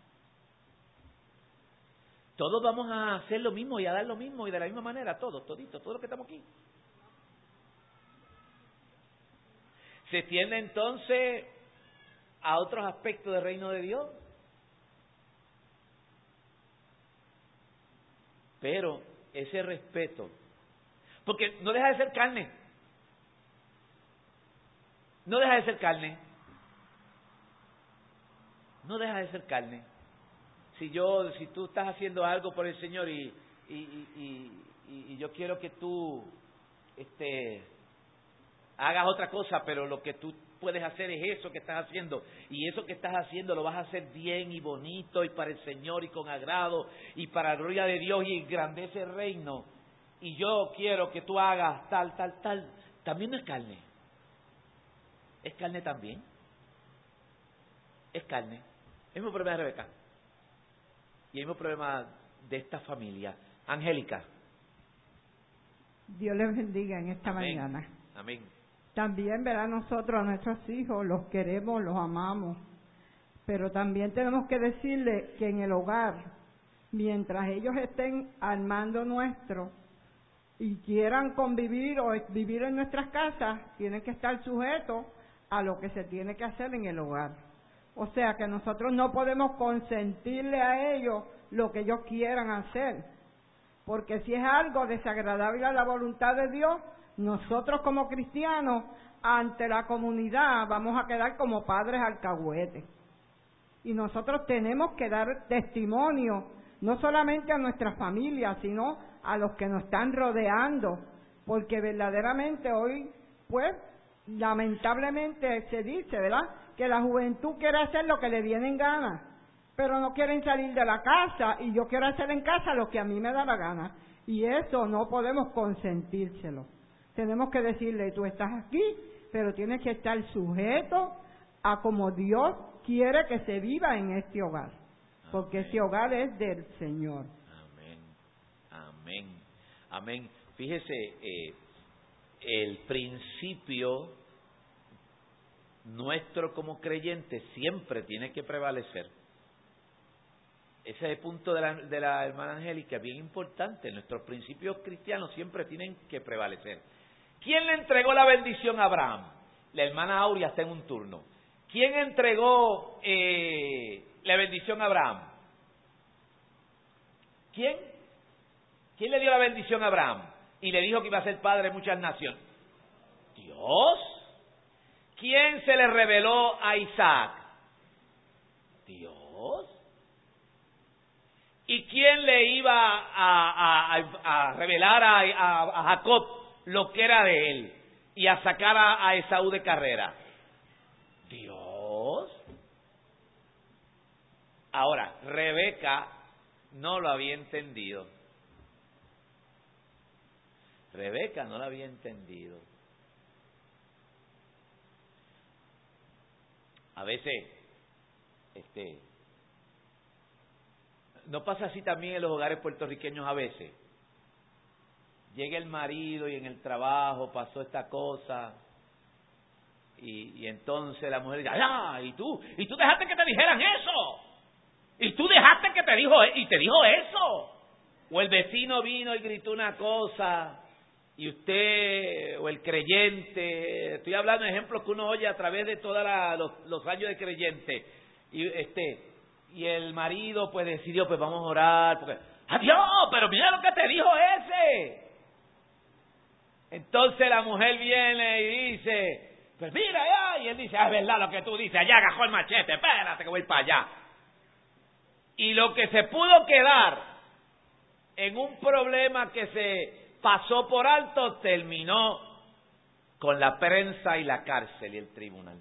[SPEAKER 1] Todos vamos a hacer lo mismo y a dar lo mismo y de la misma manera, todos, toditos, todos los que estamos aquí. Se extiende entonces a otros aspectos del reino de Dios. Pero ese respeto, porque no deja de ser carne, no deja de ser carne, no deja de ser carne. Si yo, si tú estás haciendo algo por el Señor y y, y, y, y yo quiero que tú, este, hagas otra cosa, pero lo que tú puedes hacer es eso que estás haciendo, y eso que estás haciendo lo vas a hacer bien y bonito y para el Señor y con agrado y para la gloria de Dios y engrandece el reino, y yo quiero que tú hagas tal, tal, tal, también no es carne, es carne también, es carne. El mismo problema de Rebeca y el mismo problema de esta familia. Angélica.
[SPEAKER 8] Dios les bendiga en esta
[SPEAKER 1] Amén.
[SPEAKER 8] mañana.
[SPEAKER 1] Amén.
[SPEAKER 8] También, ¿verdad? Nosotros a nuestros hijos los queremos, los amamos, pero también tenemos que decirle que en el hogar, mientras ellos estén al mando nuestro y quieran convivir o vivir en nuestras casas, tienen que estar sujetos a lo que se tiene que hacer en el hogar. O sea que nosotros no podemos consentirle a ellos lo que ellos quieran hacer, porque si es algo desagradable a la voluntad de Dios, nosotros como cristianos, ante la comunidad, vamos a quedar como padres alcahuetes. Y nosotros tenemos que dar testimonio, no solamente a nuestra familia, sino a los que nos están rodeando, porque verdaderamente hoy, pues, lamentablemente se dice, ¿verdad?, que la juventud quiere hacer lo que le viene en gana, pero no quieren salir de la casa, y yo quiero hacer en casa lo que a mí me da la gana, y eso no podemos consentírselo. Tenemos que decirle, tú estás aquí, pero tienes que estar sujeto a como Dios quiere que se viva en este hogar, porque
[SPEAKER 1] Amén.
[SPEAKER 8] este hogar es del Señor.
[SPEAKER 1] Amén, amén, amén. Fíjese, eh, el principio nuestro como creyentes siempre tiene que prevalecer. Ese es el punto de la, de la hermana Angélica, bien importante. Nuestros principios cristianos siempre tienen que prevalecer. ¿Quién le entregó la bendición a Abraham? La hermana Aurea está en un turno. ¿Quién entregó eh, la bendición a Abraham? ¿Quién? ¿Quién le dio la bendición a Abraham? Y le dijo que iba a ser padre de muchas naciones. ¿Dios? ¿Quién se le reveló a Isaac? Dios. ¿Y quién le iba a, a, a, a revelar a, a, a Jacob lo que era de él y a sacar a, a Esaú de carrera? Dios. Ahora, Rebeca no lo había entendido. Rebeca no lo había entendido. A veces, este, ¿no pasa así también en los hogares puertorriqueños a veces? Llega el marido y en el trabajo pasó esta cosa y, y entonces la mujer dice, ¡ah! ¿Y tú? ¿Y tú dejaste que te dijeran eso? ¿Y tú dejaste que te dijo y te dijo eso? O el vecino vino y gritó una cosa y usted, o el creyente, estoy hablando de ejemplos que uno oye a través de todos los, los años de creyente, y este y el marido pues decidió, pues vamos a orar, porque, ¡adiós! Pero mira lo que te dijo ese. Entonces la mujer viene y dice, pues mira ya, y él dice, ah, es verdad lo que tú dices, allá agajó el machete, espérate que voy para allá. Y lo que se pudo quedar en un problema que se pasó por alto, terminó con la prensa y la cárcel y el tribunal.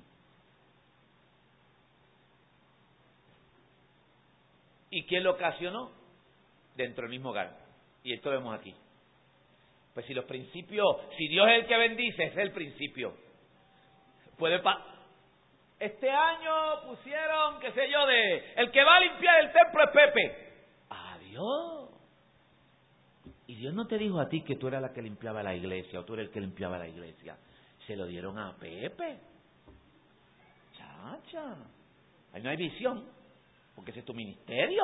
[SPEAKER 1] ¿Y quién lo ocasionó? Dentro del mismo hogar. Y esto vemos aquí. Pues si los principios, si Dios es el que bendice, ese es el principio. Puede pa Este año pusieron, qué sé yo, de el que va a limpiar el templo es Pepe. Adiós. Y Dios no te dijo a ti que tú eras la que limpiaba la iglesia o tú eres el que limpiaba la iglesia. Se lo dieron a Pepe. Chacha. Ahí no hay visión, porque ese es tu ministerio.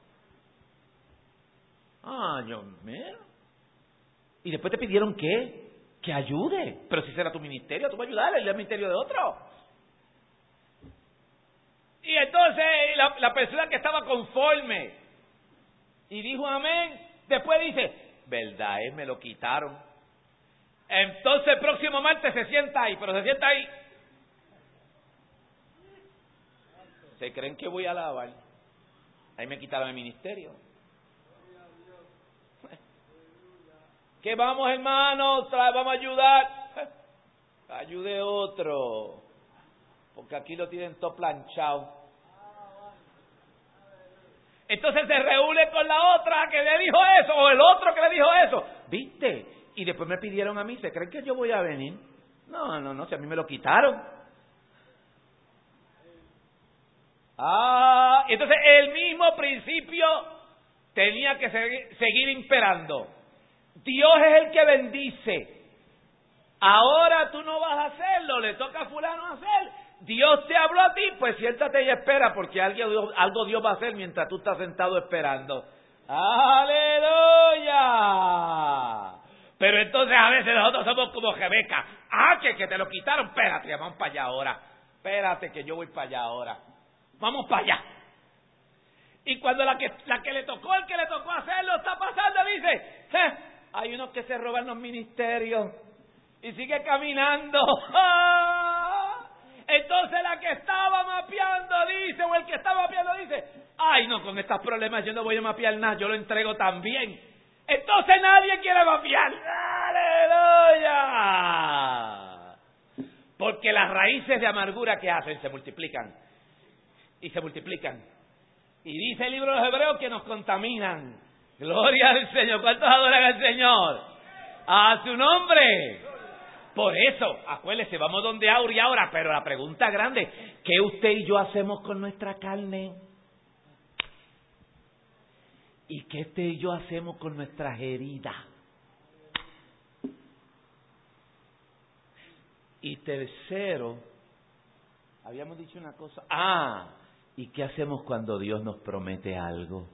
[SPEAKER 1] Ah, Dios mío. Y después te pidieron que, que ayude. Pero si será tu ministerio, tú vas a ayudar, el ministerio de otro. Y entonces la, la persona que estaba conforme y dijo amén, después dice, verdad es, me lo quitaron. Entonces el próximo martes se sienta ahí, pero se sienta ahí. ¿Se creen que voy a alabar? Ahí me quitaron el ministerio. Que vamos, hermanos, vamos a ayudar. Ayude otro, porque aquí lo tienen todo planchado. Entonces se reúne con la otra que le dijo eso, o el otro que le dijo eso. ¿Viste? Y después me pidieron a mí, ¿se creen que yo voy a venir? No, no, no, si a mí me lo quitaron. Ah, y entonces el mismo principio tenía que seguir, seguir imperando. Dios es el que bendice. Ahora tú no vas a hacerlo, le toca a fulano hacer. Dios te habló a ti, pues siéntate y espera, porque algo, algo Dios va a hacer mientras tú estás sentado esperando. ¡Aleluya! Pero entonces a veces nosotros somos como Rebeca. ¡Ah, que, que te lo quitaron! Espérate, vamos para allá ahora. Espérate que yo voy para allá ahora. Vamos para allá. Y cuando la que, la que le tocó, el que le tocó hacerlo, está pasando, dice, eh, hay unos que se roban los ministerios y sigue caminando. Entonces la que estaba mapeando dice, o el que estaba mapeando dice, ay no, con estos problemas yo no voy a mapear nada, yo lo entrego también. Entonces nadie quiere mapear. ¡Aleluya! Porque las raíces de amargura que hacen se multiplican. Y se multiplican. Y dice el libro de los Hebreos que nos contaminan. Gloria al Señor. ¿Cuántos adoran al Señor? A su nombre. Por eso, acuérdese, vamos donde Aurea ahora, pero la pregunta grande, ¿qué usted y yo hacemos con nuestra carne? ¿Y qué usted y yo hacemos con nuestras heridas? Y tercero, habíamos dicho una cosa, ah, ¿y qué hacemos cuando Dios nos promete algo?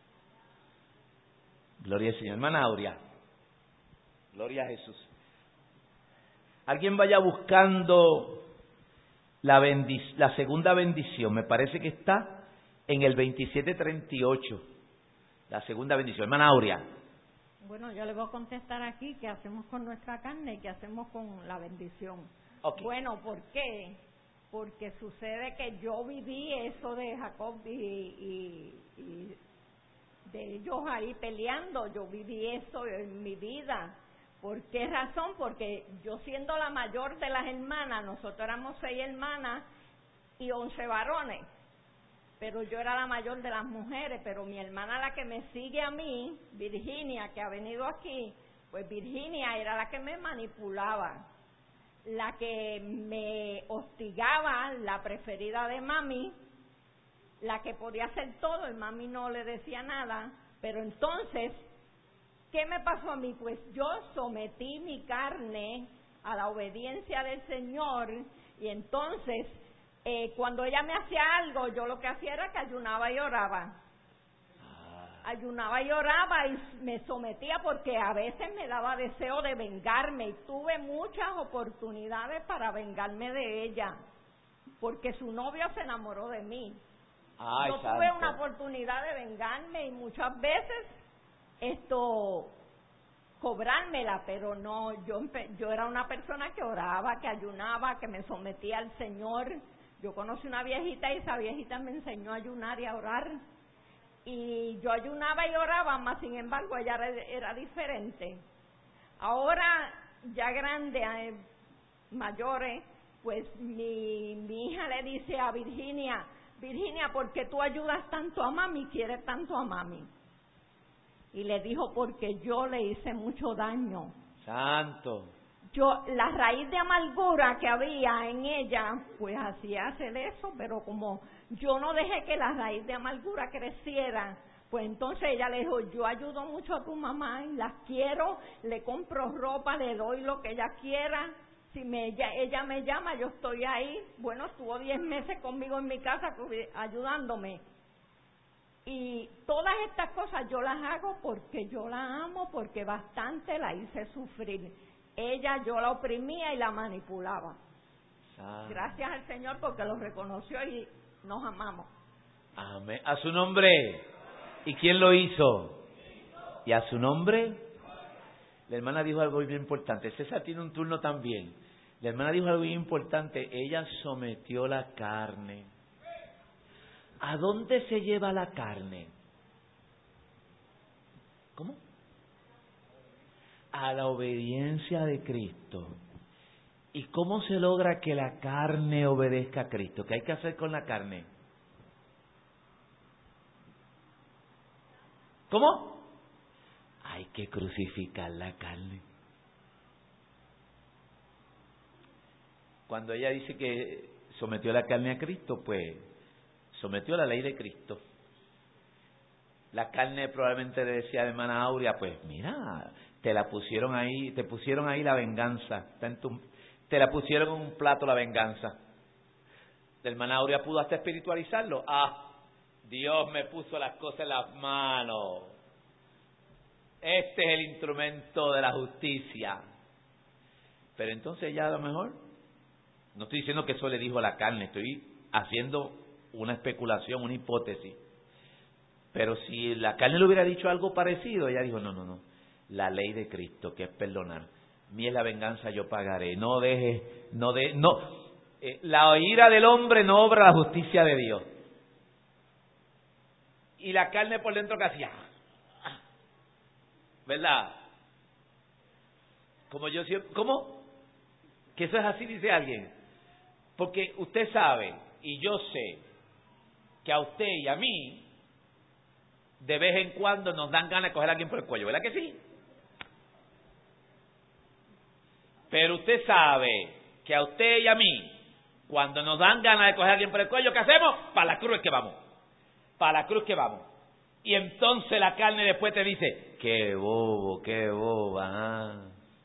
[SPEAKER 1] Gloria al Señor. Hermana Aurea, gloria a Jesús. Alguien vaya buscando la, bendic- la segunda bendición. Me parece que está en el veintisiete treinta y ocho. La segunda bendición. Hermana Aurea.
[SPEAKER 8] Bueno, yo le voy a contestar aquí qué hacemos con nuestra carne y qué hacemos con la bendición.
[SPEAKER 1] Okay.
[SPEAKER 8] Bueno, ¿por qué? Porque sucede que yo viví eso de Jacob y, y, y de ellos ahí peleando. Yo viví eso en mi vida. ¿Por qué razón? Porque yo siendo la mayor de las hermanas, nosotros éramos seis hermanas y once varones, pero yo era la mayor de las mujeres, pero mi hermana, la que me sigue a mí, Virginia, que ha venido aquí, pues Virginia era la que me manipulaba, la que me hostigaba, la preferida de mami, la que podía hacer todo, el mami no le decía nada, pero entonces, ¿qué me pasó a mí? Pues yo sometí mi carne a la obediencia del Señor y entonces eh, cuando ella me hacía algo, yo lo que hacía era que ayunaba y oraba. Ayunaba y oraba y me sometía porque a veces me daba deseo de vengarme y tuve muchas oportunidades para vengarme de ella porque su novio se enamoró de mí.
[SPEAKER 1] Ay,
[SPEAKER 8] yo
[SPEAKER 1] santo.
[SPEAKER 8] tuve una oportunidad de vengarme y muchas veces esto cobrármela, pero no, yo yo era una persona que oraba, que ayunaba, que me sometía al Señor. Yo conocí una viejita y esa viejita me enseñó a ayunar y a orar y yo ayunaba y oraba, mas sin embargo ella era, era diferente.
[SPEAKER 9] Ahora, ya grande, eh, mayores, pues mi, mi hija le dice a Virginia, Virginia, ¿por qué tú ayudas tanto a mami, quieres tanto a mami? Y le dijo, porque yo le hice mucho daño.
[SPEAKER 1] Santo.
[SPEAKER 9] Yo, la raíz de amargura que había en ella, pues hacía hacer eso, pero como yo no dejé que la raíz de amargura creciera, pues entonces ella le dijo, yo ayudo mucho a tu mamá y las quiero, le compro ropa, le doy lo que ella quiera, si me, ella, ella me llama, yo estoy ahí. Bueno, estuvo diez meses conmigo en mi casa ayudándome. Y todas estas cosas yo las hago porque yo la amo, porque bastante la hice sufrir. Ella yo la oprimía y la manipulaba. Ah. Gracias al Señor porque lo reconoció y nos amamos.
[SPEAKER 1] Amén. A su nombre. ¿Y quién lo hizo? ¿Y a su nombre? La hermana dijo algo bien importante. César tiene un turno también. La hermana dijo algo bien importante. Ella sometió la carne. ¿A dónde se lleva la carne? ¿Cómo? A la obediencia de Cristo. ¿Y cómo se logra que la carne obedezca a Cristo? ¿Qué hay que hacer con la carne? ¿Cómo? Hay que crucificar la carne. Cuando ella dice que sometió la carne a Cristo, pues sometió la ley de Cristo. La carne probablemente le decía a la hermana Aurea, pues mira, te la pusieron ahí, te pusieron ahí la venganza, está en tu, te la pusieron en un plato la venganza. La hermana Aurea pudo hasta espiritualizarlo. Ah, Dios me puso las cosas en las manos. Este es el instrumento de la justicia. Pero entonces ya a lo mejor, no estoy diciendo que eso le dijo a la carne, estoy haciendo una especulación, una hipótesis. Pero si la carne le hubiera dicho algo parecido, ella dijo, no, no, no, la ley de Cristo, que es perdonar. Mía es la venganza, yo pagaré. No dejes, no de, no, eh, la ira del hombre no obra la justicia de Dios. Y la carne por dentro que hacía, ¿verdad? Como yo siempre, ¿cómo? Que eso es así, dice alguien. Porque usted sabe, y yo sé, que a usted y a mí, de vez en cuando nos dan ganas de coger a alguien por el cuello, ¿verdad que sí? Pero usted sabe que a usted y a mí, cuando nos dan ganas de coger a alguien por el cuello, ¿qué hacemos? Para la cruz que vamos. Para la cruz que vamos. Y entonces la carne después te dice, qué bobo, qué boba. Ah.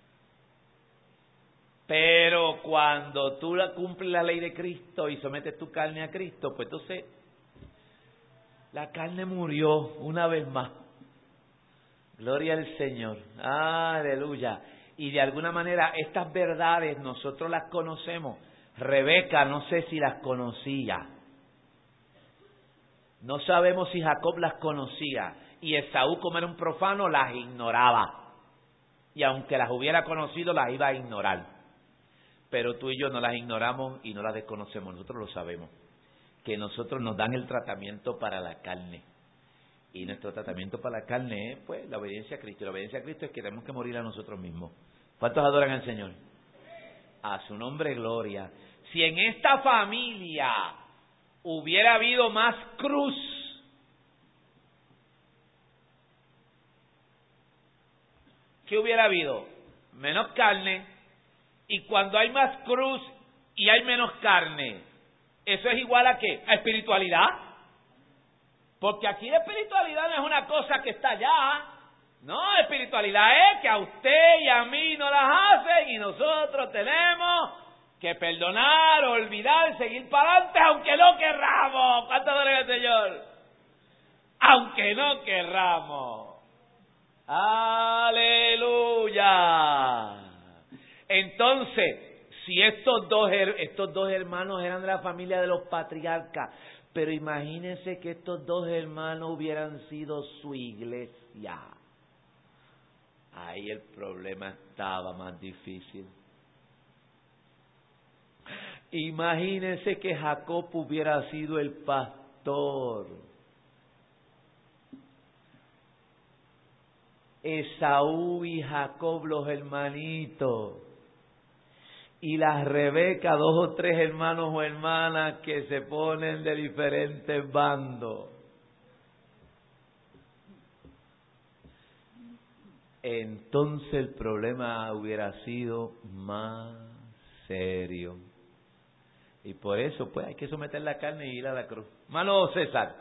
[SPEAKER 1] Pero cuando tú cumples la ley de Cristo y sometes tu carne a Cristo, pues entonces la carne murió una vez más. Gloria al Señor. Aleluya. Y de alguna manera estas verdades nosotros las conocemos. Rebeca no sé si las conocía. No sabemos si Jacob las conocía. Y Esaú, como era un profano, las ignoraba. Y aunque las hubiera conocido, las iba a ignorar. Pero tú y yo no las ignoramos y no las desconocemos. Nosotros lo sabemos. Que nosotros nos dan el tratamiento para la carne. Y nuestro tratamiento para la carne es, pues, la obediencia a Cristo. La obediencia a Cristo es que tenemos que morir a nosotros mismos. ¿Cuántos adoran al Señor? A su nombre, gloria. Si en esta familia hubiera habido más cruz, ¿qué hubiera habido? Menos carne. Y cuando hay más cruz y hay menos carne, ¿eso es igual a qué? ¿A espiritualidad? Porque aquí la espiritualidad no es una cosa que está allá. No, espiritualidad es que a usted y a mí no las hacen y nosotros tenemos que perdonar, olvidar, seguir para adelante, aunque no querramos. ¿Cuánto adoran al Señor? Aunque no querramos. Aleluya. Entonces, si estos dos, estos dos hermanos eran de la familia de los patriarcas, pero imagínense que estos dos hermanos hubieran sido su iglesia. Ahí el problema estaba más difícil. Imagínense que Jacob hubiera sido el pastor. Esaú y Jacob los hermanitos, y la Rebeca dos o tres hermanos o hermanas que se ponen de diferentes bandos. Entonces el problema hubiera sido más serio. Y por eso, pues, hay que someter la carne y ir a la cruz. Hermano César.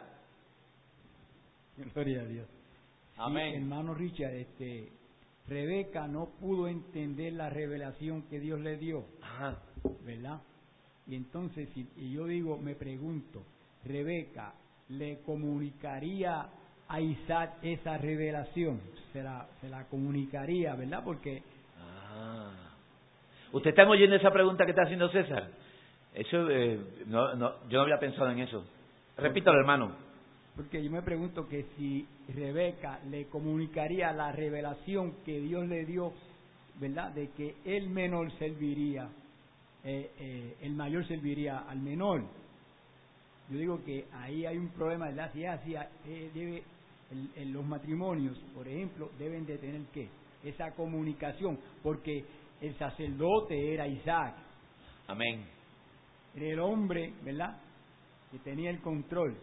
[SPEAKER 2] Gloria a Dios.
[SPEAKER 1] Amén.
[SPEAKER 2] Sí, hermano Richard, este, Rebeca no pudo entender la revelación que Dios le dio.
[SPEAKER 1] Ajá.
[SPEAKER 2] ¿Verdad? Y entonces, y, y yo digo, me pregunto, Rebeca le comunicaría a Isaac esa revelación, se la, se la comunicaría, ¿verdad? Porque...
[SPEAKER 1] Ah. ¿Usted está oyendo esa pregunta que está haciendo César? Eso, eh, no, no, yo no había pensado en eso. Repítalo, hermano.
[SPEAKER 2] Porque yo me pregunto que si Rebeca le comunicaría la revelación que Dios le dio, ¿verdad? De que el menor serviría, eh, eh, el mayor serviría al menor. Yo digo que ahí hay un problema, ¿verdad? Si es así, eh, debe, el, el, los matrimonios, por ejemplo, deben de tener ¿qué? Esa comunicación, porque el sacerdote era Isaac.
[SPEAKER 1] Amén.
[SPEAKER 2] Era el hombre, ¿verdad?, que tenía el control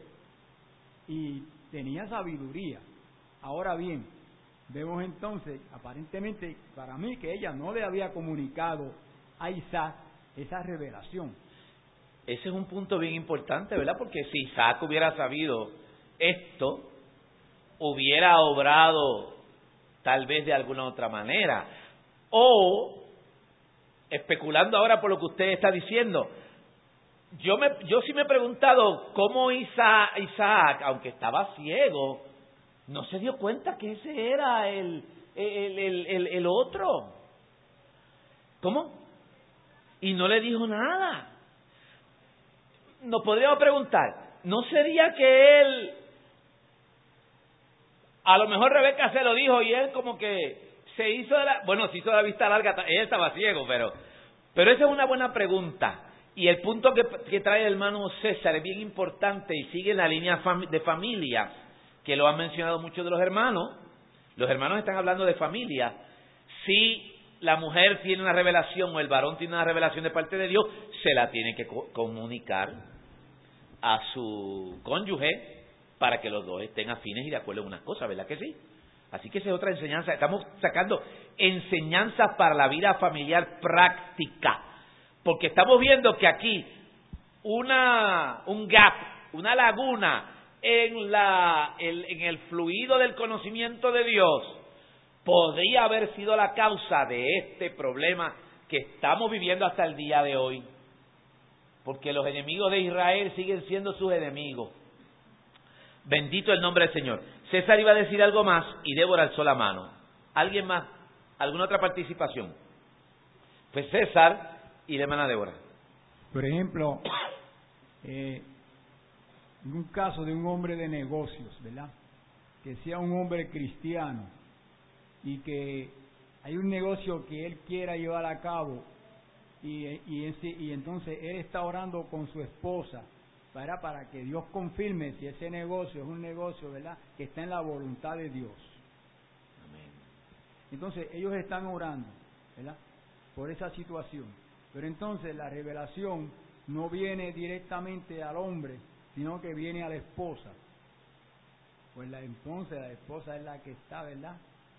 [SPEAKER 2] y tenía sabiduría. Ahora bien, vemos entonces, aparentemente, para mí, que ella no le había comunicado a Isaac esa revelación.
[SPEAKER 1] Ese es un punto bien importante, ¿verdad? Porque si Isaac hubiera sabido esto, hubiera obrado tal vez de alguna otra manera. O, especulando ahora por lo que usted está diciendo, yo me yo sí me he preguntado cómo Isaac, Isaac, aunque estaba ciego, no se dio cuenta que ese era el, el, el, el, el otro. ¿Cómo? Y no le dijo nada. Nos podríamos preguntar, ¿no sería que él, a lo mejor Rebeca se lo dijo y él como que se hizo de la, bueno, se hizo de la vista larga, él estaba ciego, pero, pero esa es una buena pregunta. Y el punto que, que trae el hermano César es bien importante y sigue en la línea de familia, que lo han mencionado muchos de los hermanos. Los hermanos están hablando de familia. Si la mujer tiene una revelación o el varón tiene una revelación de parte de Dios, se la tiene que co- comunicar a su cónyuge para que los dos estén afines y de acuerdo en unas cosas, ¿verdad que sí? Así que esa es otra enseñanza. Estamos sacando enseñanzas para la vida familiar práctica, porque estamos viendo que aquí una un gap, una laguna en la el, en el fluido del conocimiento de Dios podría haber sido la causa de este problema que estamos viviendo hasta el día de hoy, porque los enemigos de Israel siguen siendo sus enemigos. Bendito el nombre del Señor. César iba a decir algo más y Débora alzó la mano. ¿Alguien más? ¿Alguna otra participación? Pues César y la hermana Débora.
[SPEAKER 2] Por ejemplo, eh, en un caso de un hombre de negocios, ¿verdad?, que sea un hombre cristiano y que hay un negocio que él quiera llevar a cabo y, y, ese, y entonces él está orando con su esposa para, para que Dios confirme si ese negocio es un negocio, ¿verdad?, que está en la voluntad de Dios.
[SPEAKER 1] Amén.
[SPEAKER 2] Entonces ellos están orando, ¿verdad?, por esa situación. Pero entonces la revelación no viene directamente al hombre, sino que viene a la esposa. Pues la, entonces la esposa es la que está, ¿verdad?,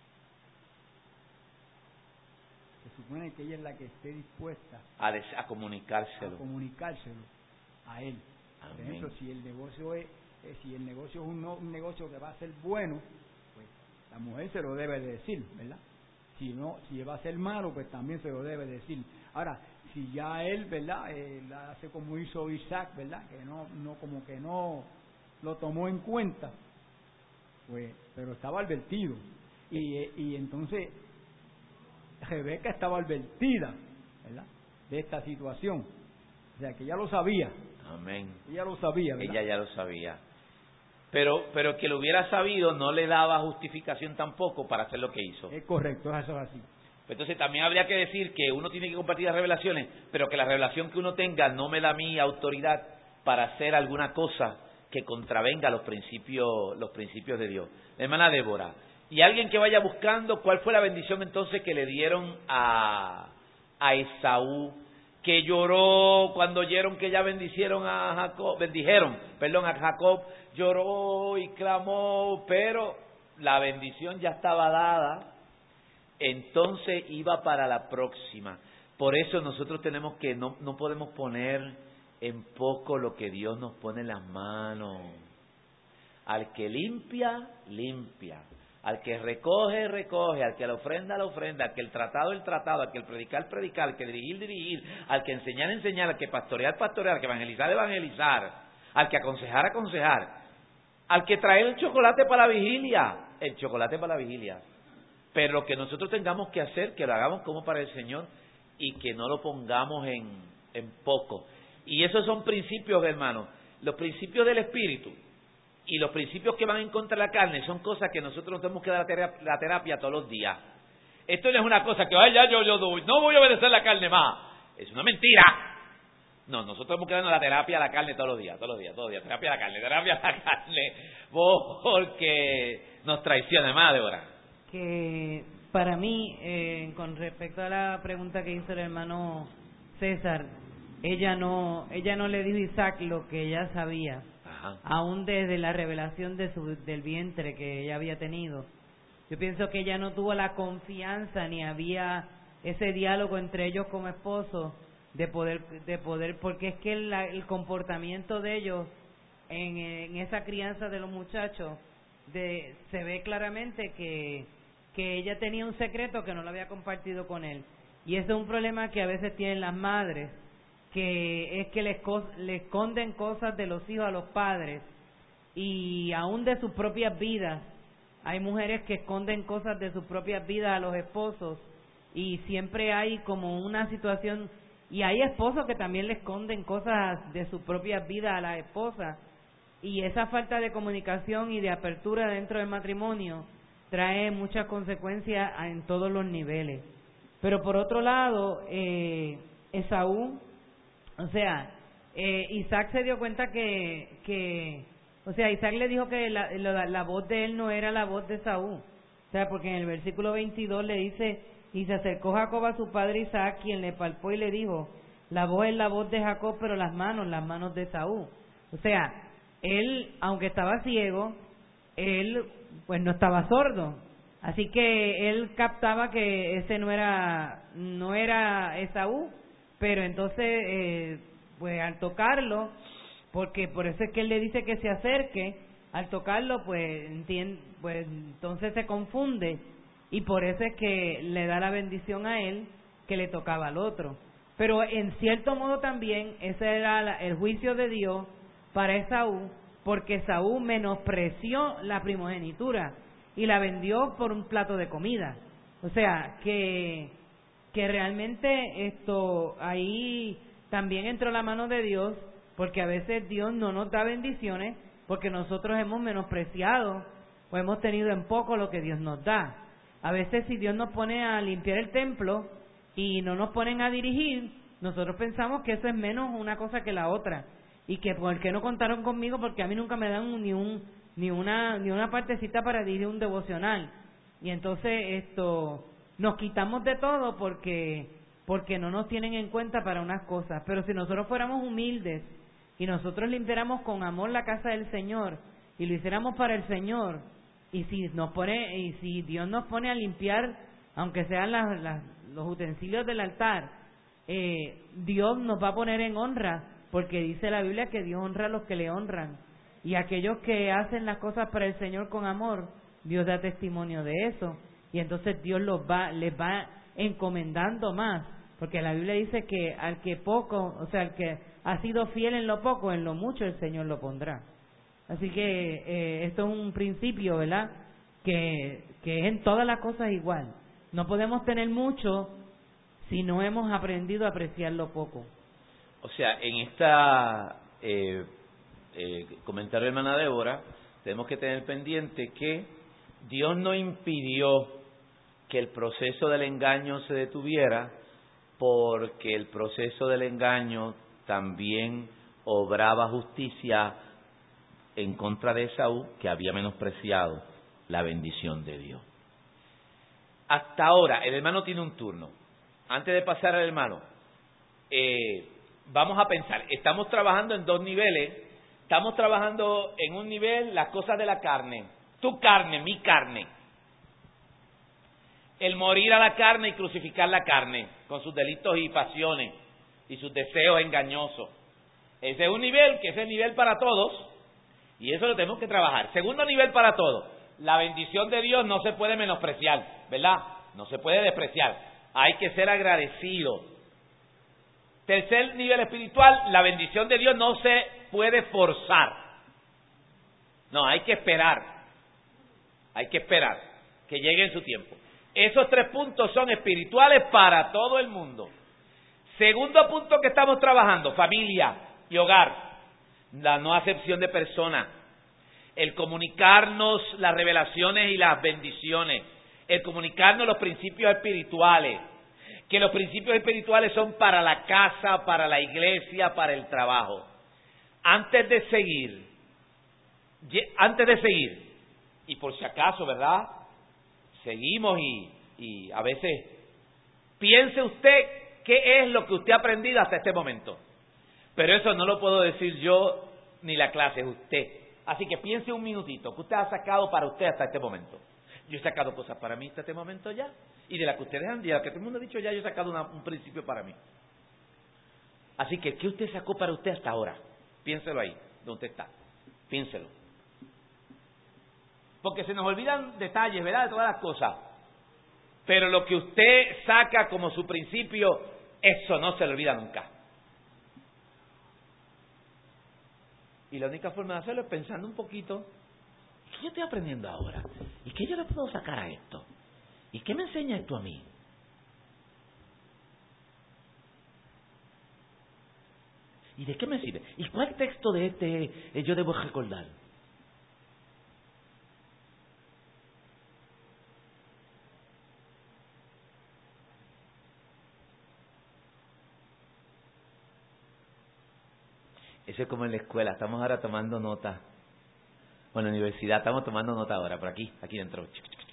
[SPEAKER 2] se supone que ella es la que esté dispuesta
[SPEAKER 1] a, des, a comunicárselo.
[SPEAKER 2] a comunicárselo a él.
[SPEAKER 1] Amén.
[SPEAKER 2] Por ejemplo, si el negocio es eh, si el negocio es un, no, un negocio que va a ser bueno, pues la mujer se lo debe de decir, ¿verdad? Si no, si va a ser malo, pues también se lo debe decir. Ahora, si ya él, ¿verdad?, eh, la hace como hizo Isaac, ¿verdad?, que no, no como que no lo tomó en cuenta, pues, pero estaba advertido. Y, y entonces Rebeca estaba advertida, ¿verdad?, de esta situación. O sea, que ella lo sabía.
[SPEAKER 1] Amén.
[SPEAKER 2] Ella lo sabía, ¿verdad?
[SPEAKER 1] Ella ya lo sabía. Pero pero que lo hubiera sabido no le daba justificación tampoco para hacer lo que hizo.
[SPEAKER 2] Es correcto, eso es así.
[SPEAKER 1] Entonces también habría que decir que uno tiene que compartir las revelaciones, pero que la revelación que uno tenga no me da a mí autoridad para hacer alguna cosa que contravenga los principios los principios de Dios. Hermana Débora, Y alguien que vaya buscando cuál fue la bendición entonces que le dieron a, a Esaú, que lloró cuando oyeron que ya bendicieron a Jacob, bendijeron, perdón, a Jacob, lloró y clamó, pero la bendición ya estaba dada, entonces iba para la próxima. Por eso nosotros tenemos que, no, no podemos poner en poco lo que Dios nos pone en las manos. Al que limpia, limpia. Al que recoge, recoge. Al que la ofrenda, la ofrenda. Al que el tratado, el tratado. Al que el predicar, predicar. Al que dirigir, dirigir. Al que enseñar, enseñar. Al que pastorear, pastorear. Al que evangelizar, evangelizar. Al que aconsejar, aconsejar. Al que traer el chocolate para la vigilia. El chocolate para la vigilia. Pero lo que nosotros tengamos que hacer, que lo hagamos como para el Señor y que no lo pongamos en, en poco. Y esos son principios, hermanos. Los principios del Espíritu y los principios que van en contra de la carne son cosas que nosotros nos tenemos que dar la terapia, la terapia todos los días. Esto no es una cosa que, ay, ya yo, yo doy, no voy a obedecer la carne más. Es una mentira. No, nosotros tenemos que darnos la terapia a la carne todos los días, todos los días, todos los días. Terapia a la carne, terapia a la carne, porque nos traiciona más, Débora.
[SPEAKER 7] Que para mí, eh, con respecto a la pregunta que hizo el hermano César, ella no, ella no le dijo a Isaac lo que ella sabía. Ajá. Aún desde la revelación de su, del vientre que ella había tenido. Yo pienso que ella no tuvo la confianza ni había ese diálogo entre ellos como esposos de poder, de poder, porque es que el, el comportamiento de ellos en, en esa crianza de los muchachos, de, se ve claramente que, que ella tenía un secreto que no lo había compartido con él. Y ese es un problema que a veces tienen las madres, que es que le, le esconden cosas de los hijos a los padres y aún de sus propias vidas. Hay mujeres que esconden cosas de sus propias vidas a los esposos y siempre hay como una situación, y hay esposos que también le esconden cosas de sus propias vidas a la esposa, y esa falta de comunicación y de apertura dentro del matrimonio trae muchas consecuencias en todos los niveles. Pero por otro lado, eh, Esaú, o sea, eh, Isaac se dio cuenta que, que, o sea, Isaac le dijo que la, la, la voz de él no era la voz de Esaú. O sea, porque en el versículo veintidós le dice, y se acercó Jacob a su padre Isaac, quien le palpó y le dijo, la voz es la voz de Jacob, pero las manos, las manos de Esaú. O sea, él, aunque estaba ciego, él pues no estaba sordo. Así que él captaba que ese no era, no era Esaú. Pero entonces, eh, pues al tocarlo, porque por eso es que él le dice que se acerque, al tocarlo, pues, entiende, pues entonces se confunde, y por eso es que le da la bendición a él, que le tocaba al otro. Pero en cierto modo también, ese era la, el juicio de Dios para Esaú, porque Esaú menospreció la primogenitura, y la vendió por un plato de comida. O sea, que... que realmente esto ahí también entró la mano de Dios, porque a veces Dios no nos da bendiciones porque nosotros hemos menospreciado o hemos tenido en poco lo que Dios nos da. A veces si Dios nos pone a limpiar el templo y no nos ponen a dirigir, nosotros pensamos que eso es menos una cosa que la otra, y que por qué no contaron conmigo porque a mí nunca me dan ni un ni una ni una partecita para dirigir un devocional. Y entonces esto nos quitamos de todo porque porque no nos tienen en cuenta para unas cosas. Pero si nosotros fuéramos humildes y nosotros limpiáramos con amor la casa del Señor y lo hiciéramos para el Señor, y si nos pone y si Dios nos pone a limpiar, aunque sean las, las, los utensilios del altar, eh, Dios nos va a poner en honra, porque dice la Biblia que Dios honra a los que le honran, y aquellos que hacen las cosas para el Señor con amor, Dios da testimonio de eso. Y entonces Dios los va, les va encomendando más, porque la Biblia dice que al que poco, o sea, al que ha sido fiel en lo poco, en lo mucho el Señor lo pondrá. Así que eh, esto es un principio, ¿verdad? Que, que es en todas las cosas igual. No podemos tener mucho si no hemos aprendido a apreciar lo poco.
[SPEAKER 1] O sea, en esta eh, eh, comentario de hermana Débora, tenemos que tener pendiente que Dios no impidió que el proceso del engaño se detuviera, porque el proceso del engaño también obraba justicia en contra de Esaú, que había menospreciado la bendición de Dios. Hasta ahora, el hermano tiene un turno. Antes de pasar al hermano, eh, vamos a pensar, estamos trabajando en dos niveles. Estamos trabajando en un nivel, las cosas de la carne. Tu carne, mi carne. El morir a la carne y crucificar la carne, con sus delitos y pasiones, y sus deseos engañosos. Ese es un nivel, que es el nivel para todos, y eso lo tenemos que trabajar. Segundo nivel para todos, la bendición de Dios no se puede menospreciar, ¿verdad? No se puede despreciar, hay que ser agradecido. Tercer nivel espiritual, la bendición de Dios no se puede forzar. No, hay que esperar. Hay que esperar que llegue en su tiempo. Esos tres puntos son espirituales para todo el mundo. Segundo punto que estamos trabajando, familia y hogar. La no acepción de personas. El comunicarnos las revelaciones y las bendiciones. El comunicarnos los principios espirituales. Que los principios espirituales son para la casa, para la iglesia, para el trabajo. Antes de seguir, antes de seguir, y por si acaso, ¿verdad? Seguimos y, y a veces piense usted qué es lo que usted ha aprendido hasta este momento. Pero eso no lo puedo decir yo ni la clase, es usted. Así que piense un minutito, ¿qué usted ha sacado para usted hasta este momento? Yo he sacado cosas para mí hasta este momento ya. Y de las que ustedes han dicho, de las que todo el mundo ha dicho ya, yo he sacado una, un principio para mí. Así que, ¿qué usted sacó para usted hasta ahora? Piénselo ahí, donde usted está. Piénselo. Porque se nos olvidan detalles, ¿verdad? De todas las cosas. Pero lo que usted saca como su principio, eso no se le olvida nunca. Y la única forma de hacerlo es pensando un poquito, ¿qué yo estoy aprendiendo ahora? ¿Y qué yo le puedo sacar a esto? ¿Y qué me enseña esto a mí? ¿Y de qué me sirve? ¿Y cuál texto de este eh, yo debo recordar? Eso es como en la escuela, estamos ahora tomando nota. Bueno, en la universidad estamos tomando nota ahora, por aquí, aquí dentro.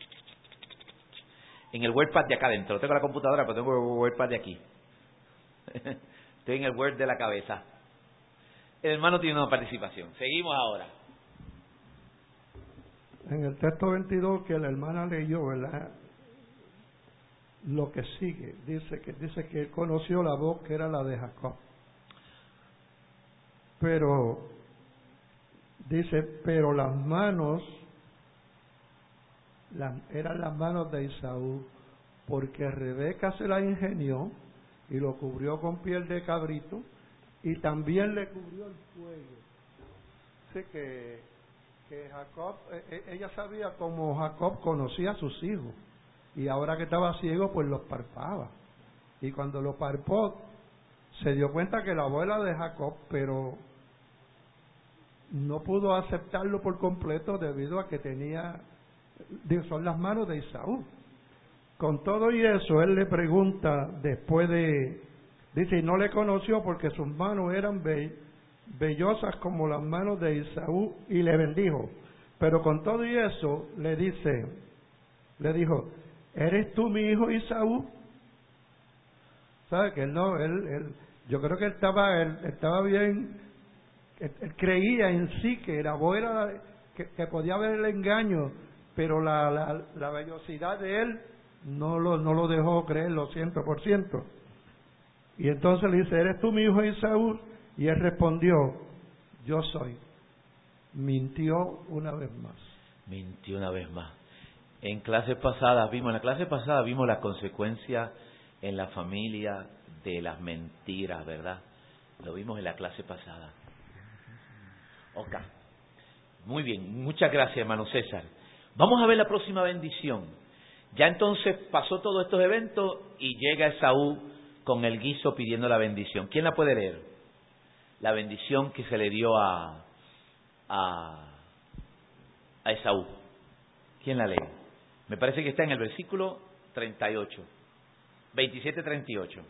[SPEAKER 1] En el WordPad de acá adentro. Tengo la computadora, pero tengo el WordPad de aquí. Estoy en el Word de la cabeza. El hermano tiene una participación. Seguimos ahora.
[SPEAKER 4] En el texto veintidós que la hermana leyó, ¿verdad? Lo que sigue, dice que dice que él conoció la voz que era la de Jacob. Pero, dice, pero las manos, las, eran las manos de Esaú, porque Rebeca se la ingenió y lo cubrió con piel de cabrito y también le cubrió el cuello. Así que, que Jacob, eh, ella sabía cómo Jacob conocía a sus hijos y ahora que estaba ciego pues los parpaba. Y cuando los parpó se dio cuenta que la abuela de Jacob, pero no pudo aceptarlo por completo debido a que tenía, son las manos de Esaú. Con todo y eso, él le pregunta después de, dice, y no le conoció porque sus manos eran be, vellosas como las manos de Esaú, y le bendijo. Pero con todo y eso, le dice, le dijo, ¿eres tú mi hijo Esaú? ¿Sabe que él no, él, él, yo creo que él estaba, él estaba bien, él, él creía en sí que la voz era, que, que podía haber el engaño, pero la, la, la vellosidad de él no lo, no lo dejó creerlo ciento por ciento. Y entonces le dice, ¿eres tú mi hijo Esaú? Y él respondió, yo soy. Mintió una vez más.
[SPEAKER 1] Mintió una vez más. En clases pasadas vimos, en la clase pasada vimos las consecuencias en la familia de las mentiras, ¿verdad? Lo vimos en la clase pasada. Ok. Muy bien, muchas gracias, hermano César. Vamos a ver la próxima bendición. Ya entonces pasó todos estos eventos y llega Esaú con el guiso pidiendo la bendición. ¿Quién la puede leer? La bendición que se le dio a, a, a Esaú. ¿Quién la lee? Me parece que está en el versículo treinta y ocho. veintisiete treinta y ocho.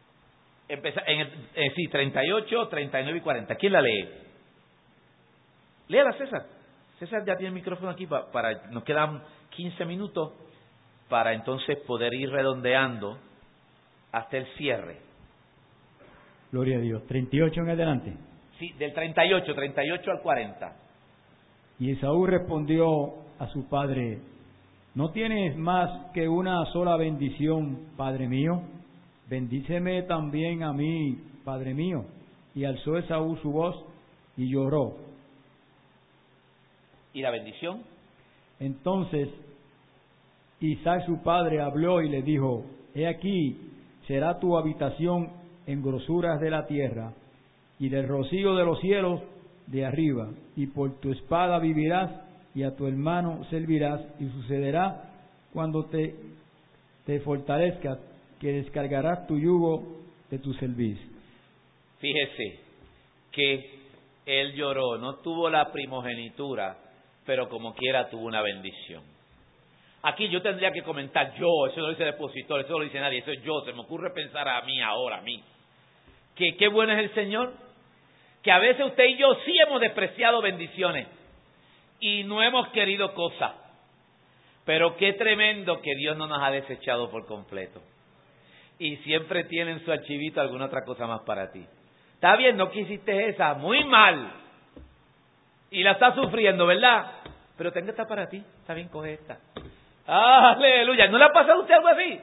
[SPEAKER 1] Empeza, en el, eh, sí, treinta y ocho, treinta y nueve y cuarenta. ¿Quién la lee? Léala, César. César ya tiene el micrófono aquí para, para nos quedan quince minutos para entonces poder ir redondeando hasta el cierre.
[SPEAKER 2] Gloria a Dios. treinta y ocho en adelante.
[SPEAKER 1] Sí, del treinta y ocho, treinta y ocho al cuarenta.
[SPEAKER 2] Y Esaú respondió a su padre: ¿no tienes más que una sola bendición, padre mío? Bendíceme también a mí, padre mío. Y alzó Esaú su voz y lloró.
[SPEAKER 1] ¿Y la bendición?
[SPEAKER 2] Entonces Isaac su padre habló y le dijo: he aquí, será tu habitación en grosuras de la tierra, y del rocío de los cielos de arriba, y por tu espada vivirás, y a tu hermano servirás, y sucederá cuando te, te fortalezcas, que descargarás tu yugo de tu servicio.
[SPEAKER 1] Fíjese que él lloró, no tuvo la primogenitura, pero como quiera tuvo una bendición. Aquí yo tendría que comentar yo, eso no lo dice el expositor, eso no lo dice nadie, eso es yo, se me ocurre pensar a mí ahora, a mí. Que qué bueno es el Señor, que a veces usted y yo sí hemos despreciado bendiciones y no hemos querido cosas, pero qué tremendo que Dios no nos ha desechado por completo y siempre tiene en su archivito alguna otra cosa más para ti. Está bien, no quisiste esa, muy mal, y la estás sufriendo, ¿verdad? Pero tenga esta para ti, está bien, coge esta. Aleluya, ¿no le ha pasado a usted algo así?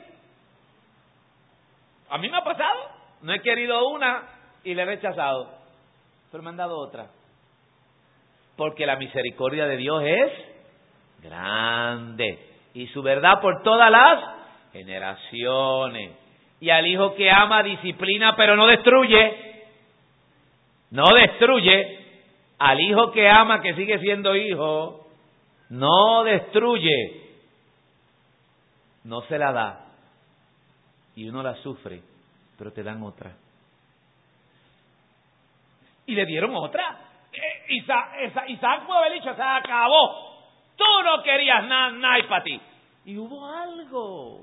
[SPEAKER 1] A mí me ha pasado, no he querido una y la he rechazado, pero me han dado otra. Porque la misericordia de Dios es grande y su verdad por todas las generaciones. Y al hijo que ama disciplina, pero no destruye. No destruye. Al hijo que ama, que sigue siendo hijo, no destruye. No se la da. Y uno la sufre, pero te dan otra. Y le dieron otra. Eh, Isaac, Isaac puede haber dicho: se acabó. Tú no querías nada, nada para ti. Y hubo algo.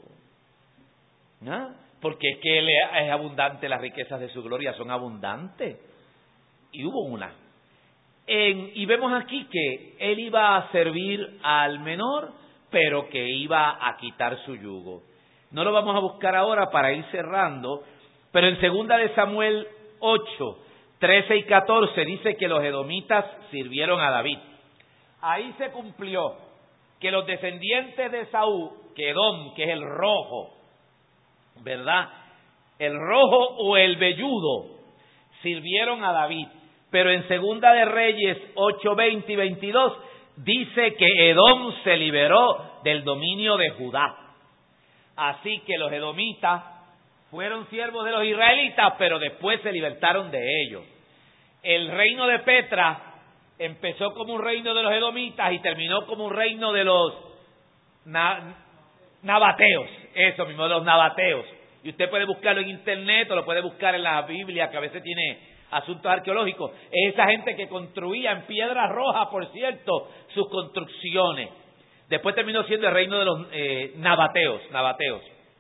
[SPEAKER 1] ¿Ah? Porque es que él es abundante, las riquezas de su gloria son abundantes. Y hubo una. En, y vemos aquí que él iba a servir al menor, pero que iba a quitar su yugo. No lo vamos a buscar ahora para ir cerrando, pero en segunda de Samuel ocho, trece y catorce dice que los edomitas sirvieron a David. Ahí se cumplió que los descendientes de Saúl, que Edom, que es el rojo, ¿verdad? El rojo o el velludo, sirvieron a David. Pero en segunda de Reyes ocho, veinte y veintidós dice que Edom se liberó del dominio de Judá. Así que los edomitas fueron siervos de los israelitas, pero después se libertaron de ellos. El reino de Petra empezó como un reino de los edomitas y terminó como un reino de los na- nabateos. Eso mismo, de los nabateos. Y usted puede buscarlo en internet o lo puede buscar en la Biblia, que a veces tiene asuntos arqueológicos. Es esa gente que construía en piedra roja, por cierto, sus construcciones. Después terminó siendo el reino de los eh, nabateos, nabateos.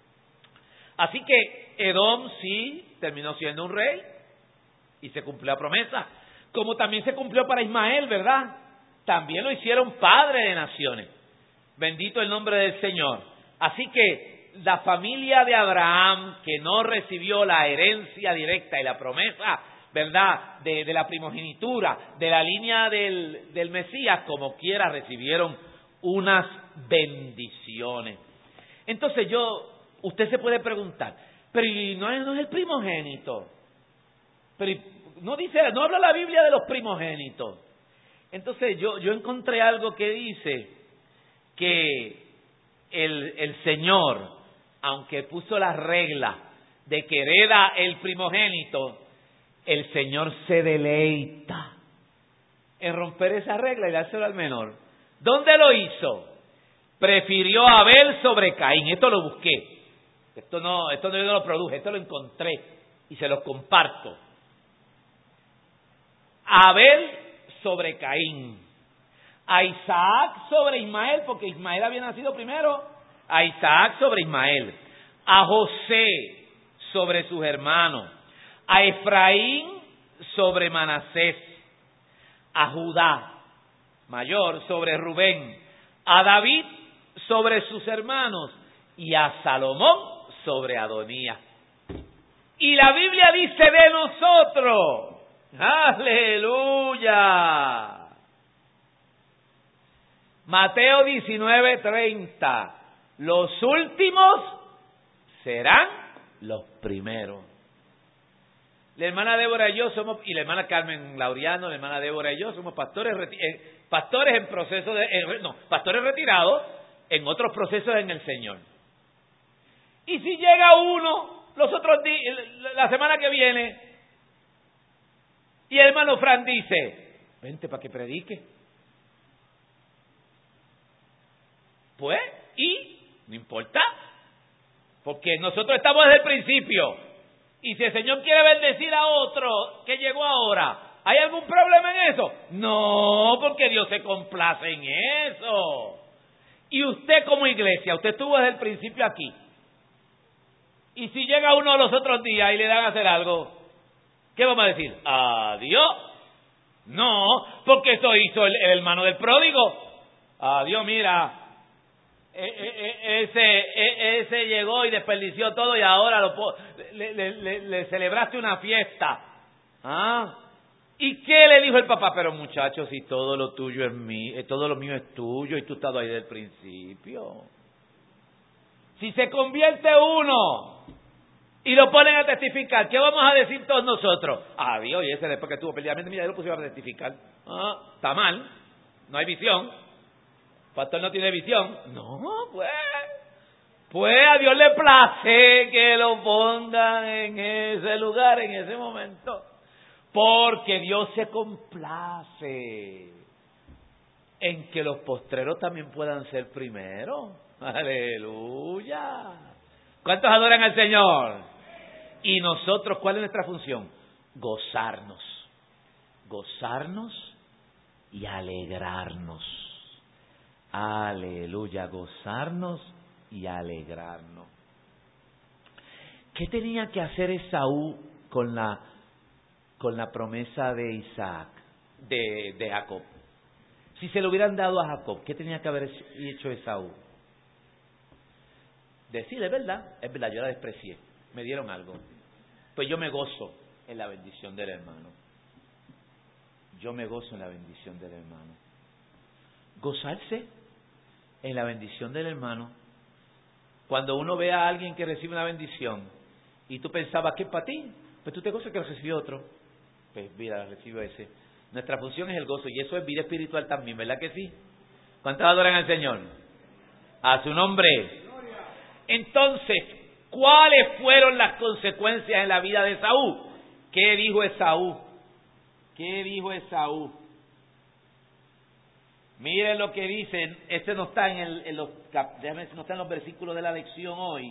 [SPEAKER 1] Así que Edom sí terminó siendo un rey y se cumplió la promesa. Como también se cumplió para Ismael, ¿verdad? También lo hicieron padre de naciones. Bendito el nombre del Señor. Así que la familia de Abraham, que no recibió la herencia directa y la promesa, ¿verdad?, de, de la primogenitura, de la línea del, del Mesías, como quiera recibieron unas bendiciones. Entonces yo, usted se puede preguntar, pero no es, no es el primogénito, pero no dice, no habla la Biblia de los primogénitos. Entonces yo, yo encontré algo que dice que el, el Señor, aunque puso las reglas de que hereda el primogénito, el Señor se deleita en romper esa regla y dárselo al menor. ¿Dónde lo hizo? Prefirió a Abel sobre Caín. Esto lo busqué. Esto no, esto no yo no lo produje, esto lo encontré y se lo comparto. Abel sobre Caín. A Isaac sobre Ismael, porque Ismael había nacido primero. A Isaac sobre Ismael. A José sobre sus hermanos. A Efraín sobre Manasés. A Judá mayor, sobre Rubén, a David sobre sus hermanos y a Salomón sobre Adonías. Y la Biblia dice de nosotros, aleluya. Mateo diecinueve treinta, los últimos serán los primeros. La hermana Débora y yo somos, y la hermana Carmen Laureano, la hermana Débora y yo somos pastores, eh, pastores en proceso de, eh, no, pastores retirados en otros procesos en el Señor. Y si llega uno los otros días, la semana que viene, y el hermano Fran dice, vente para que predique. Pues, y no importa, porque nosotros estamos desde el principio. Y si el Señor quiere bendecir a otro que llegó ahora, ¿hay algún problema en eso? No, porque Dios se complace en eso. Y usted como iglesia, usted estuvo desde el principio aquí. Y si llega uno los otros días y le dan a hacer algo, ¿qué vamos a decir? Adiós. No, porque eso hizo el, el hermano del pródigo. Adiós, mira. Ese, ese llegó y desperdició todo y ahora lo, le, le, le, le celebraste una fiesta. ¿Ah? ¿Y qué le dijo el papá? Pero muchachos, si todo lo tuyo es mío, todo lo mío es tuyo y tú has estado ahí desde el principio. Si se convierte uno y lo ponen a testificar, ¿qué vamos a decir todos nosotros? Adiós, y ese después que estuvo peleando, mira, yo lo pusieron a testificar. Ah, está mal, no hay visión. Pastor no tiene visión. No, pues. Pues a Dios le place que lo pongan en ese lugar, en ese momento. Porque Dios se complace en que los postreros también puedan ser primeros. Aleluya. ¿Cuántos adoran al Señor? Y nosotros, ¿cuál es nuestra función? Gozarnos. Gozarnos y alegrarnos. Aleluya, gozarnos y alegrarnos. ¿Qué tenía que hacer Esaú con la con la promesa de Isaac, de, de Jacob? Si se lo hubieran dado a Jacob, ¿qué tenía que haber hecho Esaú? Decirle, es verdad, es verdad, yo la desprecié, me dieron algo. Pues yo me gozo en la bendición del hermano. Yo me gozo en la bendición del hermano. Gozarse en la bendición del hermano. Cuando uno ve a alguien que recibe una bendición y tú pensabas que es para ti, pues tú te gozas que lo recibió otro. Pues mira, recibió ese. Nuestra función es el gozo y eso es vida espiritual también, ¿verdad que sí? ¿Cuántos adoran al Señor? A su nombre. Entonces, ¿cuáles fueron las consecuencias en la vida de Esaú? ¿Qué dijo Esaú? ¿Qué dijo Esaú? Miren lo que dicen, este no está en, el, en los, déjame ver si no está en los versículos de la lección hoy,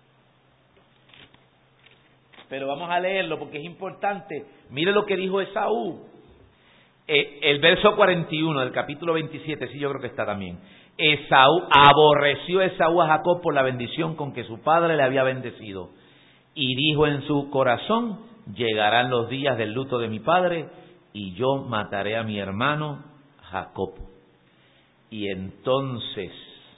[SPEAKER 1] pero vamos a leerlo porque es importante. Miren lo que dijo Esaú, eh, el verso cuarenta y uno del capítulo veintisiete, sí, yo creo que está también. Esaú, aborreció Esaú a Jacob por la bendición con que su padre le había bendecido, y dijo en su corazón, llegarán los días del luto de mi padre, y yo mataré a mi hermano Jacob. Y entonces,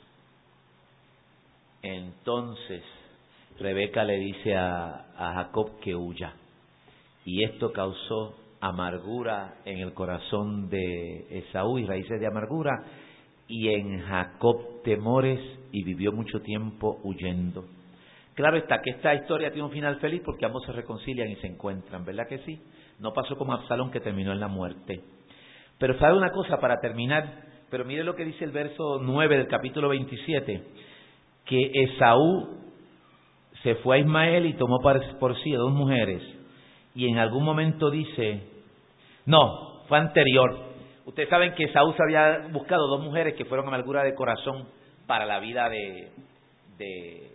[SPEAKER 1] entonces, Rebeca le dice a, a Jacob que huya. Y esto causó amargura en el corazón de Esaú y raíces de amargura. Y en Jacob temores y vivió mucho tiempo huyendo. Claro está que esta historia tiene un final feliz porque ambos se reconcilian y se encuentran, ¿verdad que sí? No pasó como Absalón que terminó en la muerte. Pero sabe una cosa para terminar. Pero mire lo que dice el verso nueve del capítulo veintisiete, que Esaú se fue a Ismael y tomó por sí a dos mujeres, y en algún momento dice, no, fue anterior. Ustedes saben que Esaú se había buscado dos mujeres que fueron amargura de corazón para la vida de, de,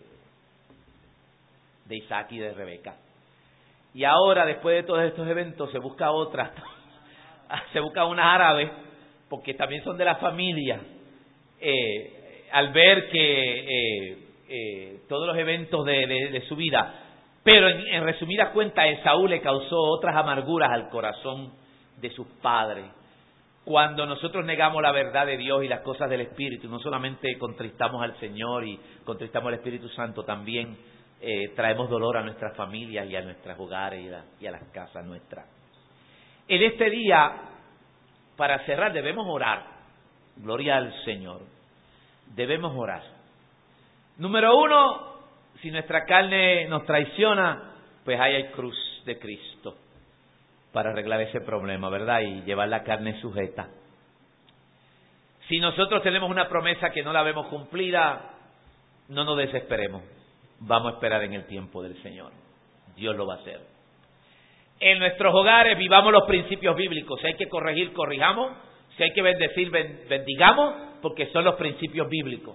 [SPEAKER 1] de Isaac y de Rebeca. Y ahora, después de todos estos eventos, se busca otra, se busca unas árabes, porque también son de la familia, eh, al ver que eh, eh, todos los eventos de, de, de su vida, pero en, en resumidas cuentas Esaú le causó otras amarguras al corazón de sus padres, Cuando nosotros negamos la verdad de Dios y las cosas del Espíritu, no solamente contristamos al Señor y contristamos al Espíritu Santo, también eh, traemos dolor a nuestras familias y a nuestros hogares y a, y a las casas nuestras. En este día, para cerrar, debemos orar. Gloria al Señor. Debemos orar. Número uno, si nuestra carne nos traiciona, pues ahí hay cruz de Cristo para arreglar ese problema, ¿verdad? Y llevar la carne sujeta. Si nosotros tenemos una promesa que no la vemos cumplida, no nos desesperemos. Vamos a esperar en el tiempo del Señor. Dios lo va a hacer. En nuestros hogares vivamos los principios bíblicos. Si hay que corregir, corrijamos. Si hay que bendecir, bendigamos, porque son los principios bíblicos.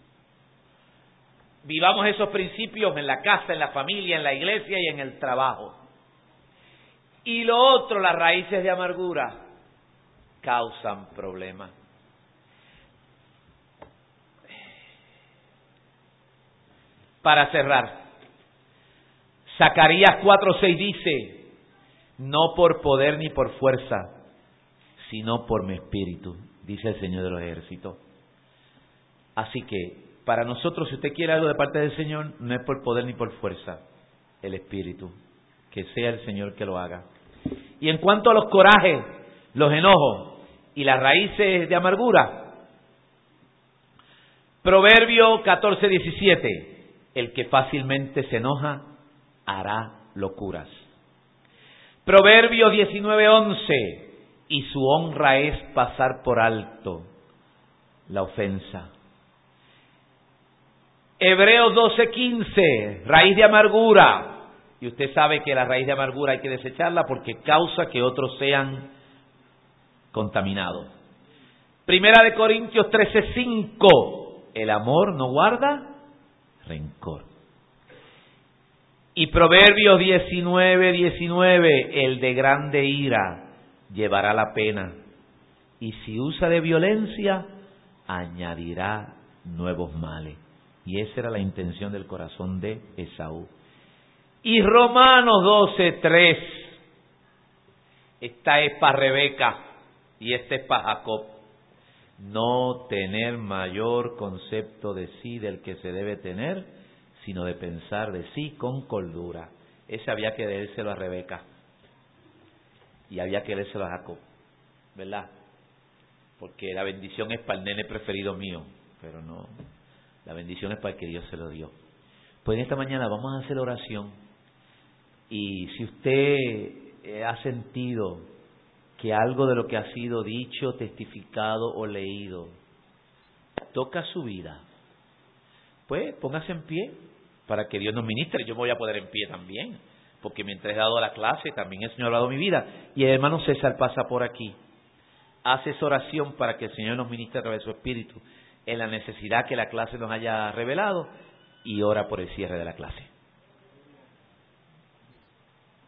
[SPEAKER 1] Vivamos esos principios en la casa, en la familia, en la iglesia y en el trabajo. Y lo otro, las raíces de amargura causan problemas. Para cerrar, Zacarías cuatro seis dice: no por poder ni por fuerza, sino por mi espíritu, dice el Señor de los ejércitos. Así que, para nosotros, si usted quiere algo de parte del Señor, no es por poder ni por fuerza, el espíritu. Que sea el Señor que lo haga. Y en cuanto a los corajes, los enojos y las raíces de amargura, Proverbio catorce diecisiete: el que fácilmente se enoja hará locuras. Proverbio diecinueve once: y su honra es pasar por alto la ofensa. Hebreos doce quince: raíz de amargura. Y usted sabe que la raíz de amargura hay que desecharla porque causa que otros sean contaminados. Primera de Corintios trece cinco: el amor no guarda rencor. Y Proverbios diecinueve diecinueve: el de grande ira llevará la pena, y si usa de violencia añadirá nuevos males. Y esa era la intención del corazón de Esaú. Y Romanos doce tres: esta es para Rebeca y esta es para Jacob. No tener mayor concepto de sí del que se debe tener, sino de pensar de sí con cordura. Ese había que leérselo a Rebeca y había que leérselo a Jacob, ¿verdad? Porque la bendición es para el nene preferido mío, pero no, la bendición es para el que Dios se lo dio. Pues en esta mañana vamos a hacer oración. Y si usted ha sentido que algo de lo que ha sido dicho, testificado o leído toca su vida, pues póngase en pie para que Dios nos ministre. Yo me voy a poner en pie también, porque mientras he dado la clase también el Señor ha hablado mi vida. Y el hermano César pasa por aquí, hace esa oración para que el Señor nos ministre a través de su Espíritu en la necesidad que la clase nos haya revelado, y ora por el cierre de la clase.